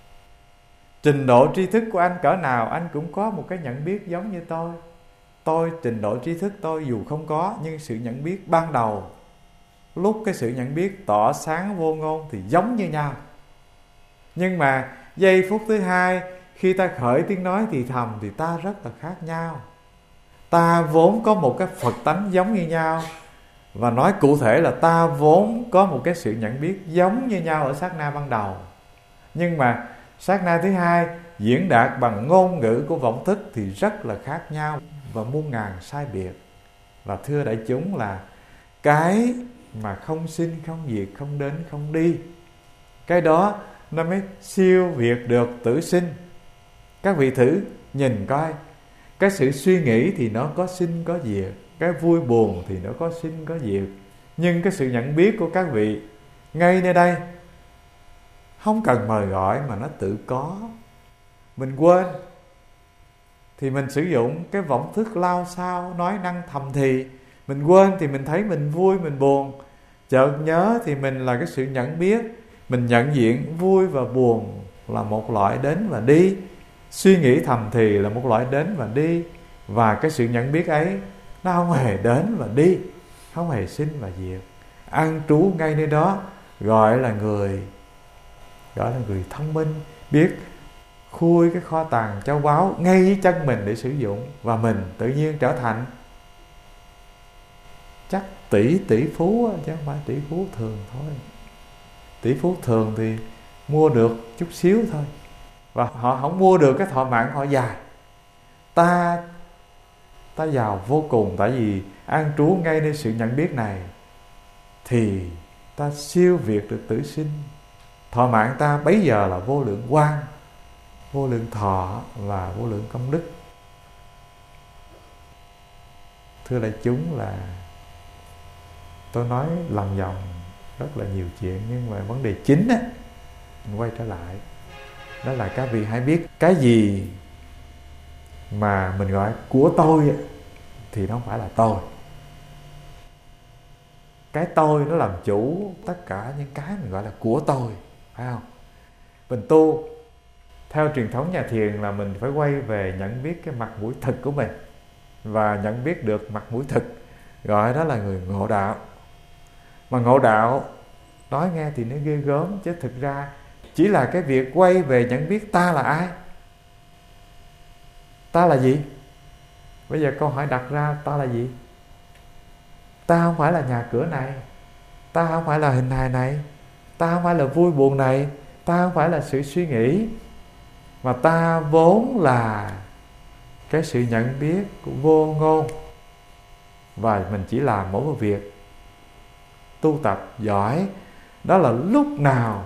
Trình độ tri thức của anh cỡ nào, anh cũng có một cái nhận biết giống như tôi. Tôi, trình độ tri thức tôi dù không có, nhưng sự nhận biết ban đầu, lúc cái sự nhận biết tỏ sáng vô ngôn thì giống như nhau. Nhưng mà giây phút thứ hai, khi ta khởi tiếng nói thì thầm thì ta rất là khác nhau. Ta vốn có một cái Phật tánh giống như nhau, và nói cụ thể là ta vốn có một cái sự nhận biết giống như nhau ở sát na ban đầu. Nhưng mà sát na thứ hai diễn đạt bằng ngôn ngữ của vọng thức thì rất là khác nhau và muôn ngàn sai biệt. Và thưa đại chúng là cái mà không sinh, không diệt, không đến, không đi, cái đó nó mới siêu việt được tử sinh. Các vị thử nhìn coi, cái sự suy nghĩ thì nó có sinh có diệt, cái vui buồn thì nó có sinh có diệt, nhưng cái sự nhận biết của các vị ngay nơi đây, không cần mời gọi mà nó tự có. Mình quên thì mình sử dụng cái vọng thức lao sao, nói năng thầm thì. Mình quên thì mình thấy mình vui, mình buồn. Chợt nhớ thì mình là cái sự nhận biết, mình nhận diện vui và buồn là một loại đến và đi, suy nghĩ thầm thì là một loại đến và đi. Và cái sự nhận biết ấy nó không hề đến và đi, không hề sinh và diệt, an trú ngay nơi đó, gọi là người gọi là người thông minh, biết khui cái kho tàng châu báu ngay dưới chân mình để sử dụng. Và mình tự nhiên trở thành chắc tỷ tỷ phú, chứ không phải tỷ phú thường thôi. Tỷ phú thường thì mua được chút xíu thôi, và họ không mua được cái thọ mạng họ dài. Ta ta giàu vô cùng, tại vì an trú ngay nơi sự nhận biết này thì ta siêu việt được tử sinh. Thọ mạng ta bấy giờ là vô lượng quang, vô lượng thọ và vô lượng công đức. Thưa đại chúng là tôi nói lòng vòng rất là nhiều chuyện, nhưng mà vấn đề chính á, mình quay trở lại, đó là các vị hãy biết cái gì mà mình gọi của tôi thì nó không phải là tôi. Cái tôi nó làm chủ tất cả những cái mình gọi là của tôi, phải không? Mình tu theo truyền thống nhà thiền là mình phải quay về nhận biết cái mặt mũi thực của mình, và nhận biết được mặt mũi thực, gọi đó là người ngộ đạo. Mà ngộ đạo nói nghe thì nó ghê gớm, chứ thực ra chỉ là cái việc quay về nhận biết ta là ai, ta là gì. Bây giờ câu hỏi đặt ra, ta là gì? Ta không phải là nhà cửa này, ta không phải là hình hài này, ta không phải là vui buồn này, ta không phải là sự suy nghĩ, mà ta vốn là cái sự nhận biết của vô ngôn. Và mình chỉ làm mỗi một việc tu tập giỏi, đó là lúc nào,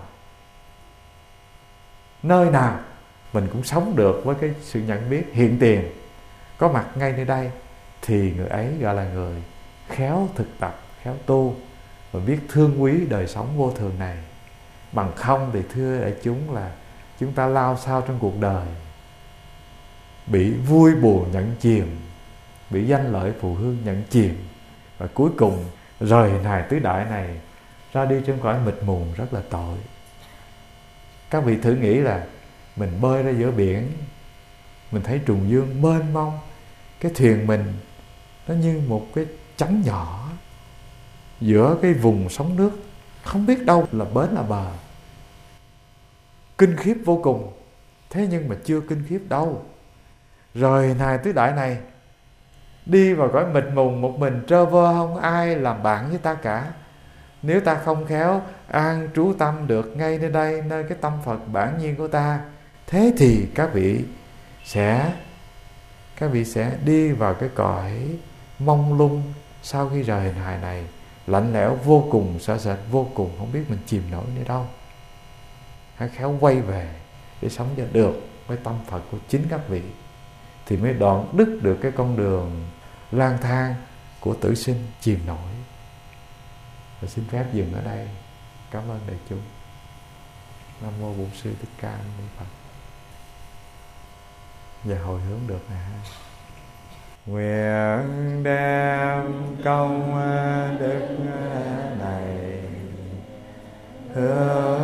nơi nào mình cũng sống được với cái sự nhận biết hiện tiền, có mặt ngay nơi đây, thì người ấy gọi là người khéo thực tập, khéo tu, và biết thương quý đời sống vô thường này. Bằng không thì thưa đại chúng là chúng ta lao sao trong cuộc đời, bị vui buồn nhận chìm, bị danh lợi phù hương nhận chìm, và cuối cùng rời nài tứ đại này ra đi trên cõi mịt mù rất là tội. Các vị thử nghĩ là mình bơi ra giữa biển, mình thấy trùng dương mênh mông, cái thuyền mình nó như một cái chấm nhỏ giữa cái vùng sóng nước, không biết đâu là bến là bờ, kinh khiếp vô cùng. Thế nhưng mà chưa kinh khiếp đâu. Rời nài tứ đại này, đi vào cõi mịt mùng một mình trơ vơ, không ai làm bạn với ta cả. Nếu ta không khéo an trú tâm được ngay nơi đây, nơi cái tâm Phật bản nhiên của ta, thế thì các vị sẽ các vị sẽ đi vào cái cõi mông lung sau khi rời hình hài này, lạnh lẽo vô cùng, sợ sệt vô cùng, không biết mình chìm nổi nơi đâu. Hãy khéo quay về để sống cho được với tâm Phật của chính các vị, thì mới đoạn đứt được cái con đường lang thang của tử sinh chìm nổi. Và xin phép dừng ở đây. Cảm ơn đại chúng. Nam mô Bổn Sư Thích Ca Mâu Ni Phật. Và hồi hướng được nè. Nguyện đem công đức này hướng